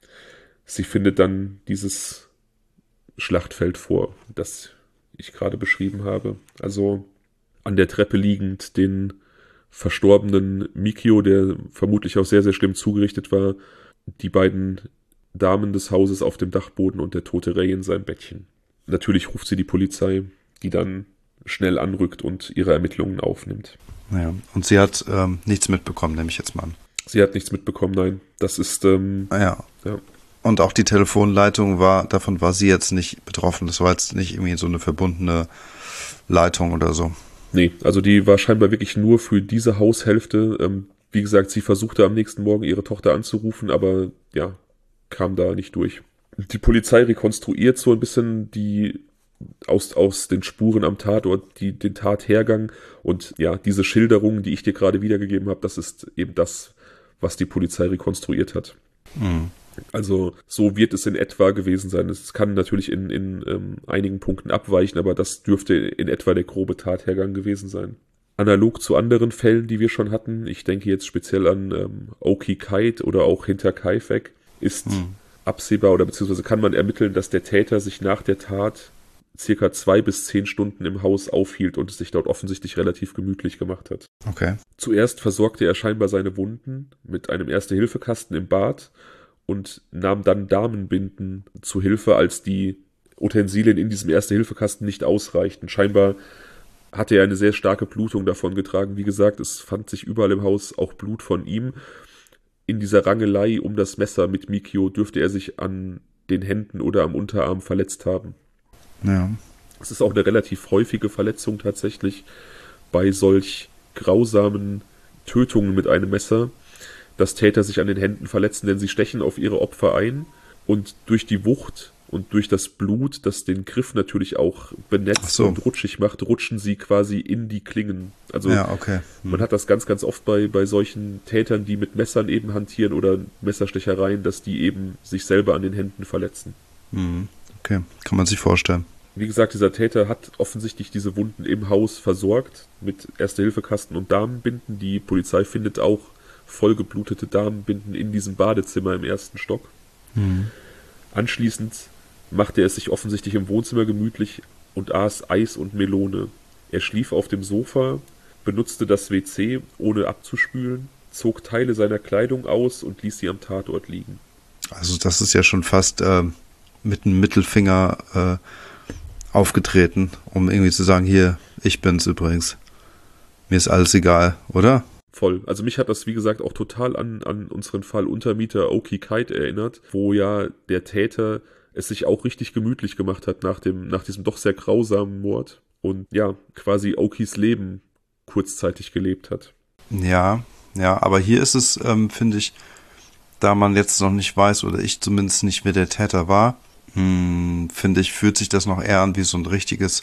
Sie findet dann dieses Schlachtfeld vor, das ich gerade beschrieben habe. Also an der Treppe liegend den verstorbenen Mikio, der vermutlich auch sehr, sehr schlimm zugerichtet war, die beiden Damen des Hauses auf dem Dachboden und der tote Rei in seinem Bettchen. Natürlich ruft sie die Polizei, die dann schnell anrückt und ihre Ermittlungen aufnimmt. Ja, und sie hat ähm, nichts mitbekommen, nehme ich jetzt mal an. Sie hat nichts mitbekommen, nein. Das ist, ähm, ja. ja. Und auch die Telefonleitung war, davon war sie jetzt nicht betroffen. Das war jetzt nicht irgendwie so eine verbundene Leitung oder so. Nee, also die war scheinbar wirklich nur für diese Haushälfte. Ähm, wie gesagt, sie versuchte am nächsten Morgen ihre Tochter anzurufen, aber ja, kam da nicht durch. Die Polizei rekonstruiert so ein bisschen die aus, aus den Spuren am Tatort, die, den Tathergang und ja, diese Schilderungen, die ich dir gerade wiedergegeben habe, das ist eben das, was die Polizei rekonstruiert hat. Mhm. Also so wird es in etwa gewesen sein. Es kann natürlich in, in ähm, einigen Punkten abweichen, aber das dürfte in etwa der grobe Tathergang gewesen sein. Analog zu anderen Fällen, die wir schon hatten, ich denke jetzt speziell an ähm, Oki Kite oder auch Hinterkaifeck, ist hm. absehbar oder beziehungsweise kann man ermitteln, dass der Täter sich nach der Tat circa zwei bis zehn Stunden im Haus aufhielt und es sich dort offensichtlich relativ gemütlich gemacht hat. Okay. Zuerst versorgte er scheinbar seine Wunden mit einem Erste-Hilfe-Kasten im Bad und nahm dann Damenbinden zu Hilfe, als die Utensilien in diesem Erste-Hilfe-Kasten nicht ausreichten. Scheinbar hatte er eine sehr starke Blutung davon getragen. Wie gesagt, es fand sich überall im Haus auch Blut von ihm. In dieser Rangelei um das Messer mit Mikio dürfte er sich an den Händen oder am Unterarm verletzt haben. Ja. Es ist auch eine relativ häufige Verletzung tatsächlich bei solch grausamen Tötungen mit einem Messer, dass Täter sich an den Händen verletzen, denn sie stechen auf ihre Opfer ein und durch die Wucht und durch das Blut, das den Griff natürlich auch benetzt so. und rutschig macht, rutschen sie quasi in die Klingen. Also ja, okay. hm. man hat das ganz, ganz oft bei, bei solchen Tätern, die mit Messern eben hantieren oder Messerstechereien, dass die eben sich selber an den Händen verletzen. Hm. Okay, kann man sich vorstellen. Wie gesagt, dieser Täter hat offensichtlich diese Wunden im Haus versorgt mit Erste-Hilfe-Kasten und Damenbinden. Die Polizei findet auch vollgeblutete Damenbinden in diesem Badezimmer im ersten Stock. Mhm. Anschließend machte er es sich offensichtlich im Wohnzimmer gemütlich und aß Eis und Melone. Er schlief auf dem Sofa, benutzte das W C, ohne abzuspülen, zog Teile seiner Kleidung aus und ließ sie am Tatort liegen. Also das ist ja schon fast äh, mit dem Mittelfinger äh, aufgetreten, um irgendwie zu sagen, hier, ich bin's übrigens. Mir ist alles egal, oder? Voll. Also mich hat das, wie gesagt, auch total an, an unseren Fall Untermieter Oki Kite erinnert, wo ja der Täter es sich auch richtig gemütlich gemacht hat nach dem, nach diesem doch sehr grausamen Mord und ja, quasi Okis Leben kurzzeitig gelebt hat. Ja, ja, aber hier ist es, ähm, finde ich, da man jetzt noch nicht weiß, oder ich zumindest nicht, wer der Täter war, hm, finde ich, fühlt sich das noch eher an wie so ein richtiges,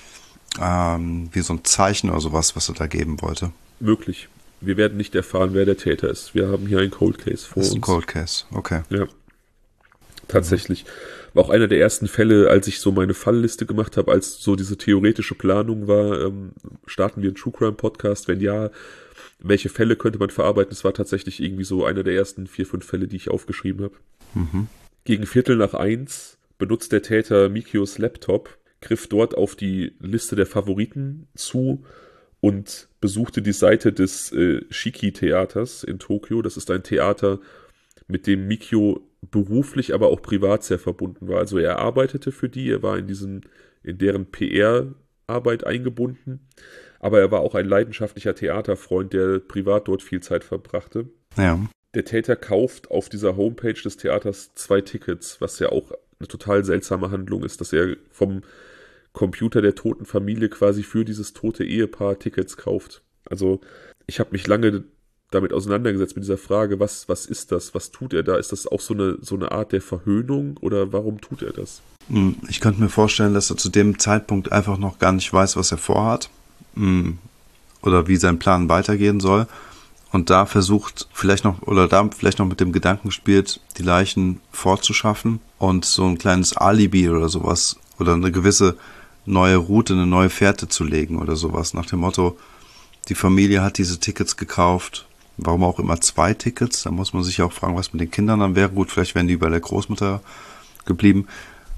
ähm, wie so ein Zeichen oder sowas, was er da geben wollte. Möglich. Wir werden nicht erfahren, wer der Täter ist. Wir haben hier einen Cold Case vor uns. Das ist ein Cold Case, okay. Ja, tatsächlich. War auch einer der ersten Fälle, als ich so meine Fallliste gemacht habe, als so diese theoretische Planung war, ähm, starten wir einen True Crime Podcast? Wenn ja, welche Fälle könnte man verarbeiten? Das war tatsächlich irgendwie so einer der ersten vier, fünf Fälle, die ich aufgeschrieben habe. Mhm. Gegen Viertel nach eins benutzt der Täter Mikios Laptop, griff dort auf die Liste der Favoriten zu und besuchte die Seite des äh, Shiki-Theaters in Tokio. Das ist ein Theater, mit dem Mikio beruflich, aber auch privat sehr verbunden war. Also er arbeitete für die, er war in diesen, in deren P R-Arbeit eingebunden, aber er war auch ein leidenschaftlicher Theaterfreund, der privat dort viel Zeit verbrachte. Ja. Der Täter kauft auf dieser Homepage des Theaters zwei Tickets, was ja auch eine total seltsame Handlung ist, dass er vom Computer der toten Familie quasi für dieses tote Ehepaar Tickets kauft. Also ich habe mich lange damit auseinandergesetzt mit dieser Frage, was, was ist das, was tut er da? Ist das auch so eine, so eine Art der Verhöhnung oder warum tut er das? Ich könnte mir vorstellen, dass er zu dem Zeitpunkt einfach noch gar nicht weiß, was er vorhat oder wie sein Plan weitergehen soll und da versucht vielleicht noch, oder da vielleicht noch mit dem Gedanken spielt, die Leichen fortzuschaffen und so ein kleines Alibi oder sowas oder eine gewisse neue Route, eine neue Fährte zu legen oder sowas, nach dem Motto, die Familie hat diese Tickets gekauft, warum auch immer zwei Tickets, da muss man sich auch fragen, was mit den Kindern dann wäre, gut, vielleicht wären die bei der Großmutter geblieben,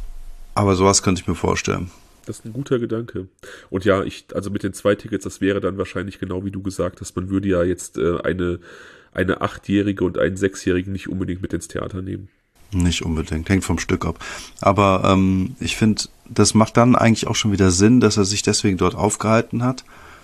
aber sowas könnte ich mir vorstellen. Das ist ein guter Gedanke. Und ja, ich, also mit den zwei Tickets, das wäre dann wahrscheinlich genau wie du gesagt hast, man würde ja jetzt äh, eine, eine Achtjährige und einen Sechsjährigen nicht unbedingt mit ins Theater nehmen. Nicht unbedingt, hängt vom Stück ab. Aber ähm, ich finde, das macht dann eigentlich auch schon wieder Sinn, dass er sich deswegen dort aufgehalten hat,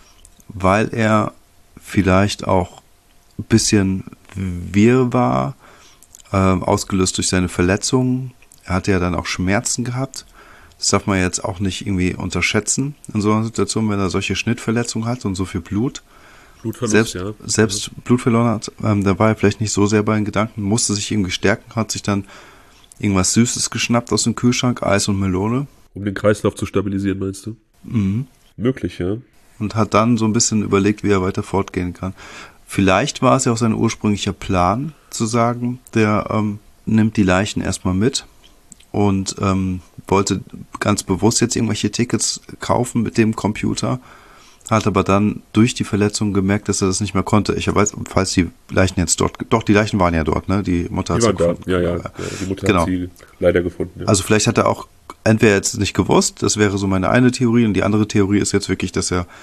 weil er vielleicht auch ein bisschen wirr war, äh, ausgelöst durch seine Verletzungen. Er hatte ja dann auch Schmerzen gehabt. Das darf man jetzt auch nicht irgendwie unterschätzen in so einer Situation, wenn er solche Schnittverletzungen hat und so viel Blut. Blutverlust, selbst, ja. Selbst Blut verloren hat, ähm, da war er vielleicht nicht so sehr bei den Gedanken, musste sich irgendwie stärken, hat sich dann irgendwas Süßes geschnappt aus dem Kühlschrank, Eis und Melone. Um den Kreislauf zu stabilisieren, meinst du? Mhm. Möglich, ja. Und hat dann so ein bisschen überlegt, wie er weiter fortgehen kann. Vielleicht war es ja auch sein ursprünglicher Plan, zu sagen, der ähm, nimmt die Leichen erstmal mit und ähm, wollte ganz bewusst jetzt irgendwelche Tickets kaufen mit dem Computer, hat aber dann durch die Verletzung gemerkt, dass er das nicht mehr konnte. Ich weiß, falls die Leichen jetzt dort, doch, die Leichen waren ja dort, ne? Die Mutter hat sie sie gefunden. gefunden. Ja, ja, ja, die Mutter genau. hat sie leider gefunden. Ja. Also vielleicht hat er auch entweder jetzt nicht gewusst, das wäre so meine eine Theorie, und die andere Theorie ist jetzt wirklich, dass er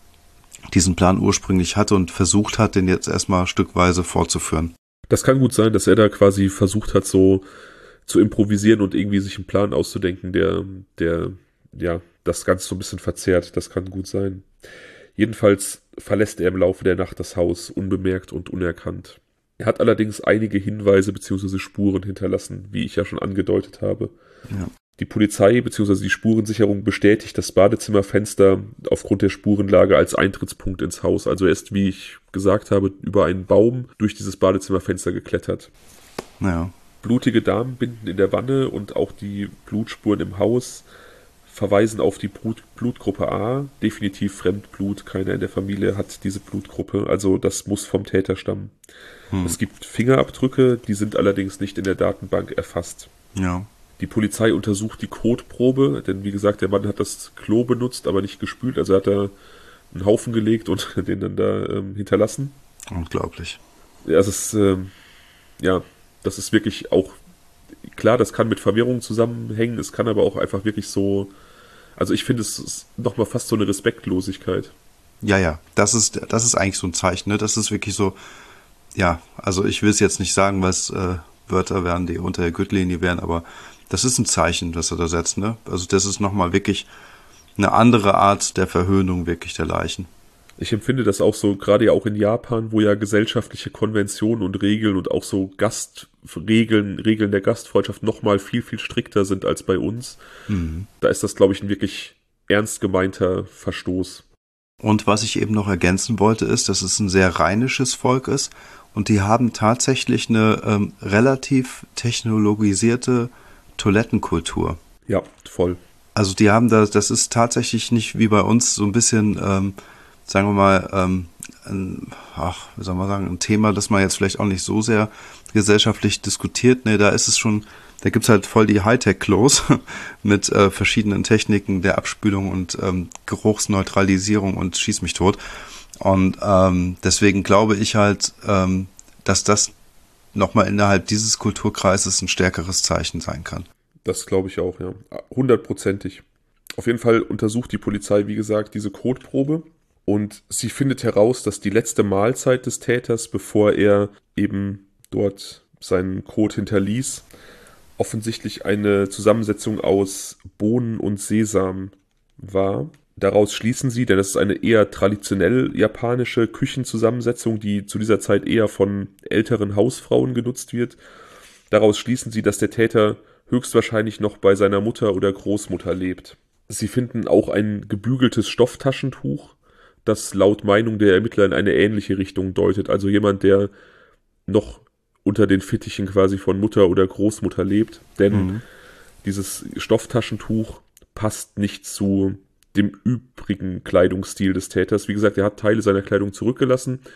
diesen Plan ursprünglich hatte und versucht hat, den jetzt erstmal stückweise fortzuführen. Das kann gut sein, dass er da quasi versucht hat, so zu improvisieren und irgendwie sich einen Plan auszudenken, der, der, ja, das Ganze so ein bisschen verzerrt. Das kann gut sein. Jedenfalls verlässt er im Laufe der Nacht das Haus unbemerkt und unerkannt. Er hat allerdings einige Hinweise bzw. Spuren hinterlassen, wie ich ja schon angedeutet habe. Ja. Die Polizei bzw. die Spurensicherung bestätigt das Badezimmerfenster aufgrund der Spurenlage als Eintrittspunkt ins Haus. Also er ist, wie ich gesagt habe, über einen Baum durch dieses Badezimmerfenster geklettert. Ja. Blutige Damenbinden in der Wanne und auch die Blutspuren im Haus verweisen auf die Blut- Blutgruppe A. Definitiv Fremdblut, keiner in der Familie hat diese Blutgruppe, also das muss vom Täter stammen. Hm. Es gibt Fingerabdrücke, die sind allerdings nicht in der Datenbank erfasst. Ja. Die Polizei untersucht die Kotprobe, denn wie gesagt, der Mann hat das Klo benutzt, aber nicht gespült, also hat er einen Haufen gelegt und den dann da ähm, hinterlassen. Unglaublich. Ja, es ist, ähm, ja, das ist wirklich auch, klar, das kann mit Verwirrung zusammenhängen, es kann aber auch einfach wirklich so, also ich finde, es ist nochmal fast so eine Respektlosigkeit. Ja, ja, das ist, das ist eigentlich so ein Zeichen, ne? Das ist wirklich so, ja, also ich will es jetzt nicht sagen, was äh, Wörter wären, die unter der Gürtellinie wären, aber das ist ein Zeichen, das er da setzt, ne? Also das ist nochmal wirklich eine andere Art der Verhöhnung wirklich der Leichen. Ich empfinde das auch so, gerade ja auch in Japan, wo ja gesellschaftliche Konventionen und Regeln und auch so Gastregeln, Regeln der Gastfreundschaft nochmal viel, viel strikter sind als bei uns. Mhm. Da ist das, glaube ich, ein wirklich ernst gemeinter Verstoß. Und was ich eben noch ergänzen wollte, ist, dass es ein sehr rheinisches Volk ist und die haben tatsächlich eine ähm, relativ technologisierte Toilettenkultur. Ja, voll. Also die haben da, das ist tatsächlich nicht wie bei uns so ein bisschen, ähm, sagen wir mal, ähm, ein, ach, wie soll man sagen, ein Thema, das man jetzt vielleicht auch nicht so sehr gesellschaftlich diskutiert. Ne, da ist es schon, da gibt's halt voll die Hightech-Klos mit äh, verschiedenen Techniken der Abspülung und ähm, Geruchsneutralisierung und schieß mich tot. Und ähm, deswegen glaube ich halt, ähm, dass das nochmal innerhalb dieses Kulturkreises ein stärkeres Zeichen sein kann. Das glaube ich auch, ja. Hundertprozentig. Auf jeden Fall untersucht die Polizei, wie gesagt, diese Kotprobe und sie findet heraus, dass die letzte Mahlzeit des Täters, bevor er eben dort seinen Kot hinterließ, offensichtlich eine Zusammensetzung aus Bohnen und Sesam war. Daraus schließen sie, denn das ist eine eher traditionell japanische Küchenzusammensetzung, die zu dieser Zeit eher von älteren Hausfrauen genutzt wird. Daraus schließen sie, dass der Täter höchstwahrscheinlich noch bei seiner Mutter oder Großmutter lebt. Sie finden auch ein gebügeltes Stofftaschentuch, das laut Meinung der Ermittler in eine ähnliche Richtung deutet. Also jemand, der noch unter den Fittichen quasi von Mutter oder Großmutter lebt. Denn mhm. dieses Stofftaschentuch passt nicht zu dem übrigen Kleidungsstil des Täters. Wie gesagt, er hat Teile seiner Kleidung zurückgelassen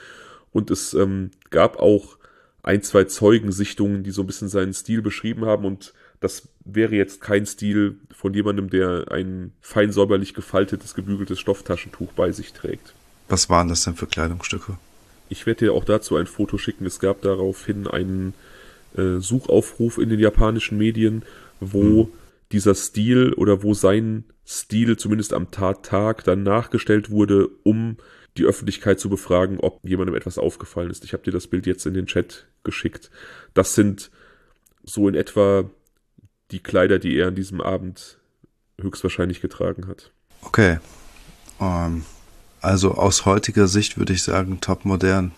Und es ähm, gab auch ein, zwei Zeugensichtungen, die so ein bisschen seinen Stil beschrieben haben. Und das wäre jetzt kein Stil von jemandem, der ein fein säuberlich gefaltetes, gebügeltes Stofftaschentuch bei sich trägt. Was waren das denn für Kleidungsstücke? Ich werde dir auch dazu ein Foto schicken. Es gab daraufhin einen äh, Suchaufruf in den japanischen Medien, wo hm. dieser Stil oder wo sein Stil zumindest am Tattag dann nachgestellt wurde, um die Öffentlichkeit zu befragen, ob jemandem etwas aufgefallen ist. Ich habe dir das Bild jetzt in den Chat geschickt. Das sind so in etwa die Kleider, die er an diesem Abend höchstwahrscheinlich getragen hat. Okay. Um, also aus heutiger Sicht würde ich sagen, top modern.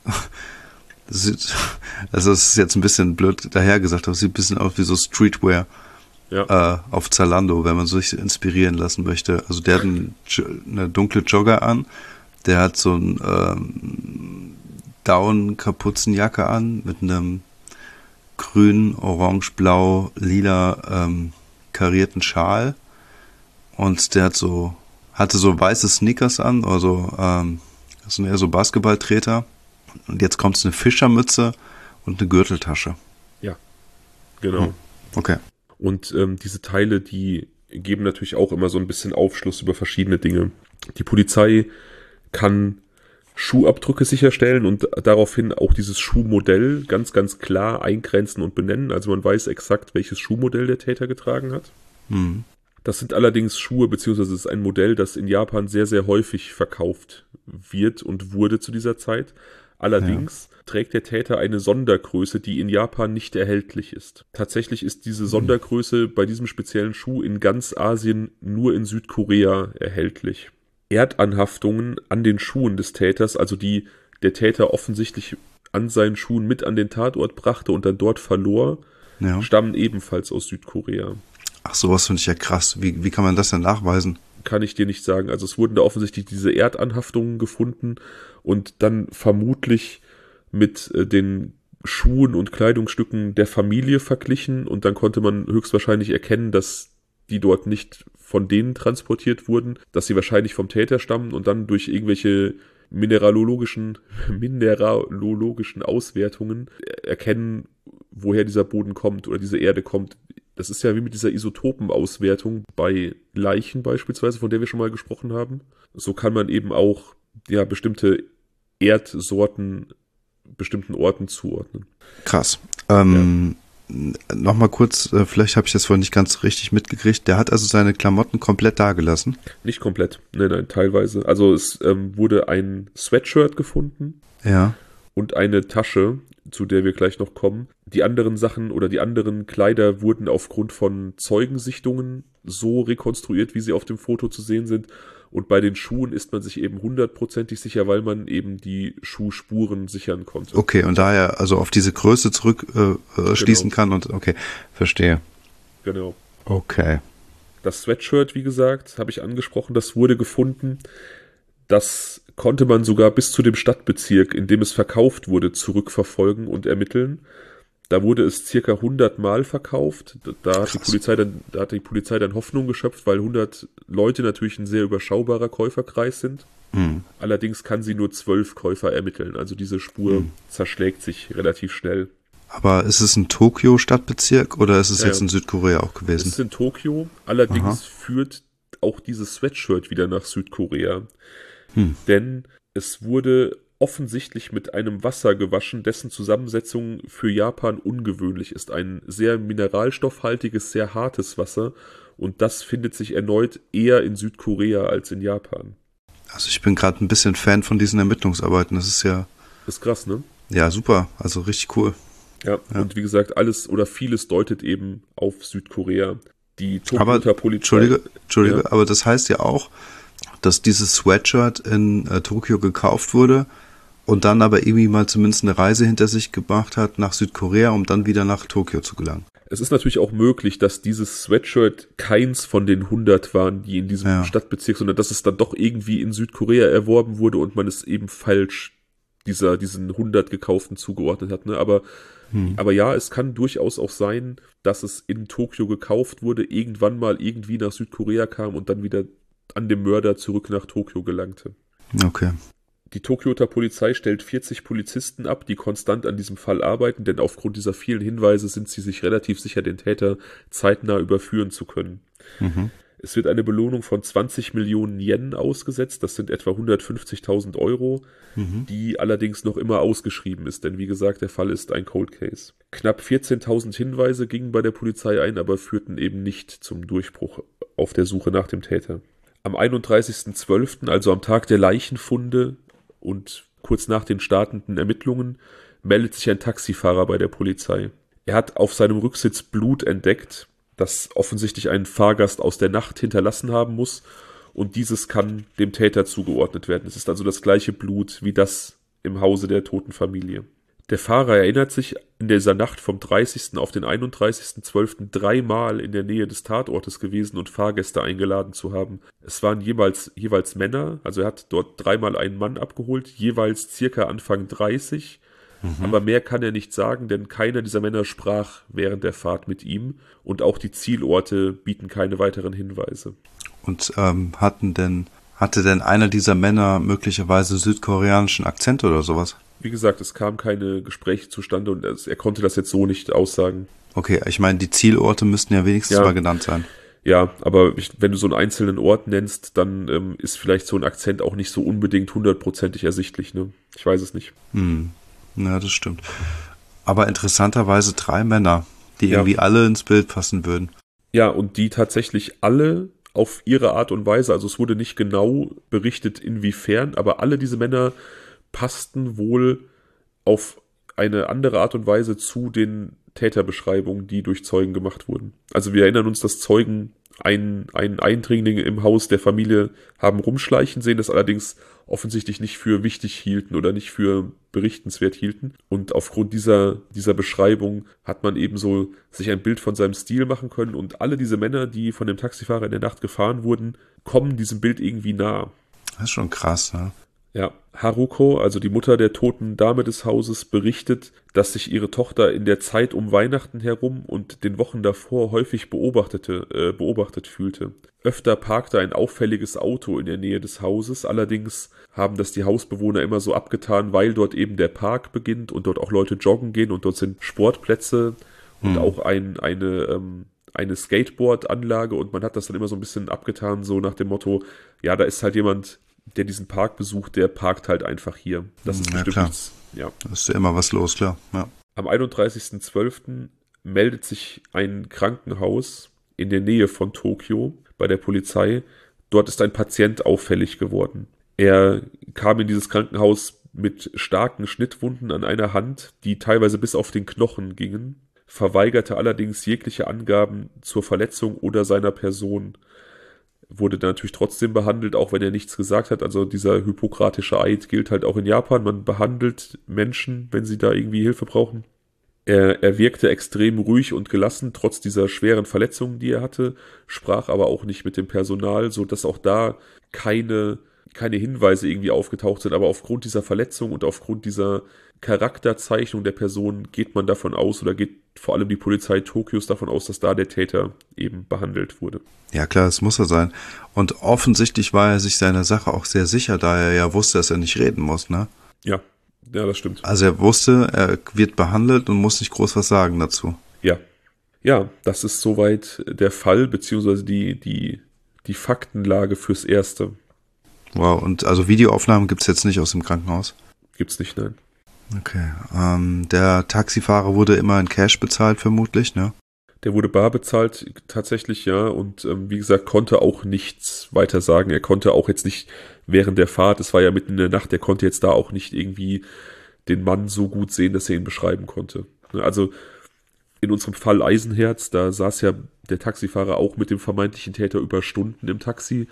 Das sieht, also es ist jetzt ein bisschen blöd dahergesagt, aber es sieht ein bisschen aus wie so Streetwear. Ja. Äh, auf Zalando, wenn man sich inspirieren lassen möchte. Also der hat ein, eine dunkle Jogger an, der hat so ein ähm, Down-Kapuzenjacke an mit einem grün, orange, blau, lila ähm, karierten Schal und der hat so hatte so weiße Sneakers an, also ähm, das sind eher so Basketballtreter und jetzt kommt eine Fischermütze und eine Gürteltasche. Ja, genau. Hm. Okay. Und ähm, diese Teile, die geben natürlich auch immer so ein bisschen Aufschluss über verschiedene Dinge. Die Polizei kann Schuhabdrücke sicherstellen und daraufhin auch dieses Schuhmodell ganz, ganz klar eingrenzen und benennen. Also man weiß exakt, welches Schuhmodell der Täter getragen hat. Mhm. Das sind allerdings Schuhe, beziehungsweise es ist ein Modell, das in Japan sehr, sehr häufig verkauft wird und wurde zu dieser Zeit. Allerdings ja. trägt der Täter eine Sondergröße, die in Japan nicht erhältlich ist. Tatsächlich ist diese Sondergröße bei diesem speziellen Schuh in ganz Asien nur in Südkorea erhältlich. Erdanhaftungen an den Schuhen des Täters, also die der Täter offensichtlich an seinen Schuhen mit an den Tatort brachte und dann dort verlor, ja. stammen ebenfalls aus Südkorea. Ach, sowas finde ich ja krass. Wie, wie kann man das denn nachweisen? Kann ich dir nicht sagen. Also es wurden da offensichtlich diese Erdanhaftungen gefunden und dann vermutlich mit äh, den Schuhen und Kleidungsstücken der Familie verglichen und dann konnte man höchstwahrscheinlich erkennen, dass die dort nicht von denen transportiert wurden, dass sie wahrscheinlich vom Täter stammen und dann durch irgendwelche mineralologischen, mineralologischen Auswertungen erkennen, woher dieser Boden kommt oder diese Erde kommt. Das ist ja wie mit dieser Isotopenauswertung bei Leichen beispielsweise, von der wir schon mal gesprochen haben. So kann man eben auch ja, bestimmte Erdsorten bestimmten Orten zuordnen. Krass. Ähm, ja. Nochmal kurz, vielleicht habe ich das vorhin nicht ganz richtig mitgekriegt. Der hat also seine Klamotten komplett dagelassen? Nicht komplett, nein, nein, teilweise. Also es ähm, wurde ein Sweatshirt gefunden. Ja. Und eine Tasche, zu der wir gleich noch kommen. Die anderen Sachen oder die anderen Kleider wurden aufgrund von Zeugensichtungen so rekonstruiert, wie sie auf dem Foto zu sehen sind. Und bei den Schuhen ist man sich eben hundertprozentig sicher, weil man eben die Schuhspuren sichern konnte. Okay, und daher also auf diese Größe zurück äh, äh, schließen genau. kann und okay, verstehe. Genau. Okay. Das Sweatshirt, wie gesagt, habe ich angesprochen, das wurde gefunden. Das konnte man sogar bis zu dem Stadtbezirk, in dem es verkauft wurde, zurückverfolgen und ermitteln. Da wurde es circa hundert Mal verkauft. Da hat, die Polizei dann, da hat die Polizei dann Hoffnung geschöpft, weil hundert Leute natürlich ein sehr überschaubarer Käuferkreis sind. Mhm. Allerdings kann sie nur zwölf Käufer ermitteln. Also diese Spur mhm. zerschlägt sich relativ schnell. Aber ist es ein Tokio-Stadtbezirk oder ist es ja, jetzt in Südkorea auch gewesen? Es ist in Tokio. Allerdings Aha. führt auch dieses Sweatshirt wieder nach Südkorea. Hm. Denn es wurde offensichtlich mit einem Wasser gewaschen, dessen Zusammensetzung für Japan ungewöhnlich ist. Ein sehr mineralstoffhaltiges, sehr hartes Wasser. Und das findet sich erneut eher in Südkorea als in Japan. Also ich bin gerade ein bisschen Fan von diesen Ermittlungsarbeiten. Das ist ja... Das ist krass, ne? Ja, super. Also richtig cool. Ja, ja. Und wie gesagt, alles oder vieles deutet eben auf Südkorea. Die Tokioter Polizei... Entschuldige, Entschuldige ja. aber das heißt ja auch, dass dieses Sweatshirt in äh, Tokio gekauft wurde und dann aber irgendwie mal zumindest eine Reise hinter sich gemacht hat nach Südkorea, um dann wieder nach Tokio zu gelangen. Es ist natürlich auch möglich, dass dieses Sweatshirt keins von den hundert waren, die in diesem ja. Stadtbezirk, sondern dass es dann doch irgendwie in Südkorea erworben wurde und man es eben falsch dieser diesen hundert gekauften zugeordnet hat. Ne? Aber, hm. aber ja, es kann durchaus auch sein, dass es in Tokio gekauft wurde, irgendwann mal irgendwie nach Südkorea kam und dann wieder an dem Mörder zurück nach Tokio gelangte. Okay. Die Tokioter Polizei stellt vierzig Polizisten ab, die konstant an diesem Fall arbeiten, denn aufgrund dieser vielen Hinweise sind sie sich relativ sicher, den Täter zeitnah überführen zu können. Mhm. Es wird eine Belohnung von zwanzig Millionen Yen ausgesetzt, das sind etwa hundertfünfzigtausend Euro, Mhm. die allerdings noch immer ausgeschrieben ist, denn wie gesagt, der Fall ist ein Cold Case. Knapp vierzehntausend Hinweise gingen bei der Polizei ein, aber führten eben nicht zum Durchbruch auf der Suche nach dem Täter. Am einunddreißigsten zwölften, also am Tag der Leichenfunde und kurz nach den startenden Ermittlungen, meldet sich ein Taxifahrer bei der Polizei. Er hat auf seinem Rücksitz Blut entdeckt, das offensichtlich ein Fahrgast aus der Nacht hinterlassen haben muss, und dieses kann dem Täter zugeordnet werden. Es ist also das gleiche Blut wie das im Hause der toten Familie. Der Fahrer erinnert sich, in dieser Nacht vom dreißigsten auf den einunddreißigsten zwölften dreimal in der Nähe des Tatortes gewesen und Fahrgäste eingeladen zu haben. Es waren jeweils, jeweils Männer, also er hat dort dreimal einen Mann abgeholt, jeweils circa Anfang dreißig. Mhm. Aber mehr kann er nicht sagen, denn keiner dieser Männer sprach während der Fahrt mit ihm und auch die Zielorte bieten keine weiteren Hinweise. Und ähm, hatten denn, hatte denn einer dieser Männer möglicherweise südkoreanischen Akzent oder sowas? Wie gesagt, es kam keine Gespräche zustande und er konnte das jetzt so nicht aussagen. Okay, ich meine, die Zielorte müssten ja wenigstens Ja. mal genannt sein. Ja, aber ich, wenn du so einen einzelnen Ort nennst, dann ähm, ist vielleicht so ein Akzent auch nicht so unbedingt hundertprozentig ersichtlich, ne? Ich weiß es nicht. Hm. Ja, das stimmt. Aber interessanterweise drei Männer, die Ja. irgendwie alle ins Bild passen würden. Ja, und die tatsächlich alle auf ihre Art und Weise, also es wurde nicht genau berichtet, inwiefern, aber alle diese Männer passten wohl auf eine andere Art und Weise zu den Täterbeschreibungen, die durch Zeugen gemacht wurden. Also wir erinnern uns, dass Zeugen einen, einen Eindringling im Haus der Familie haben rumschleichen sehen, das allerdings offensichtlich nicht für wichtig hielten oder nicht für berichtenswert hielten. Und aufgrund dieser, dieser Beschreibung hat man ebenso sich ein Bild von seinem Stil machen können. Und alle diese Männer, die von dem Taxifahrer in der Nacht gefahren wurden, kommen diesem Bild irgendwie nah. Das ist schon krass, ne? Ja, Haruko, also die Mutter der toten Dame des Hauses, berichtet, dass sich ihre Tochter in der Zeit um Weihnachten herum und den Wochen davor häufig beobachtete, äh, beobachtet fühlte. Öfter parkte ein auffälliges Auto in der Nähe des Hauses, allerdings haben das die Hausbewohner immer so abgetan, weil dort eben der Park beginnt und dort auch Leute joggen gehen und dort sind Sportplätze und Hm. auch ein, eine, ähm, eine Skateboard-Anlage und man hat das dann immer so ein bisschen abgetan, so nach dem Motto, ja, da ist halt jemand, der diesen Park besucht, der parkt halt einfach hier. Das ist Ja, bestimmt klar. nichts. Ja. Da ist ja immer was los, klar. Ja. Am einunddreißigsten zwölften meldet sich ein Krankenhaus in der Nähe von Tokio bei der Polizei. Dort ist ein Patient auffällig geworden. Er kam in dieses Krankenhaus mit starken Schnittwunden an einer Hand, die teilweise bis auf den Knochen gingen, verweigerte allerdings jegliche Angaben zur Verletzung oder seiner Person. Wurde dann natürlich trotzdem behandelt, auch wenn er nichts gesagt hat. Also dieser hippokratische Eid gilt halt auch in Japan. Man behandelt Menschen, wenn sie da irgendwie Hilfe brauchen. Er, er wirkte extrem ruhig und gelassen, trotz dieser schweren Verletzungen, die er hatte, sprach aber auch nicht mit dem Personal, sodass auch da keine, keine Hinweise irgendwie aufgetaucht sind. Aber aufgrund dieser Verletzung und aufgrund dieser Charakterzeichnung der Person geht man davon aus, oder geht vor allem die Polizei Tokios davon aus, dass da der Täter eben behandelt wurde. Ja klar, das muss er sein. Und offensichtlich war er sich seiner Sache auch sehr sicher, da er ja wusste, dass er nicht reden muss, ne? Ja, ja, das stimmt. Also er wusste, er wird behandelt und muss nicht groß was sagen dazu. Ja, ja, das ist soweit der Fall, beziehungsweise die, die, die Faktenlage fürs Erste. Wow, und also Videoaufnahmen gibt's jetzt nicht aus dem Krankenhaus? Gibt's nicht, nein. Okay, ähm, der Taxifahrer wurde immer in Cash bezahlt vermutlich, ne? Der wurde bar bezahlt, tatsächlich, ja, und ähm, wie gesagt, konnte auch nichts weiter sagen. Er konnte auch jetzt nicht während der Fahrt, es war ja mitten in der Nacht, er konnte jetzt da auch nicht irgendwie den Mann so gut sehen, dass er ihn beschreiben konnte. Also in unserem Fall Eisenherz, da saß ja der Taxifahrer auch mit dem vermeintlichen Täter über Stunden im Taxi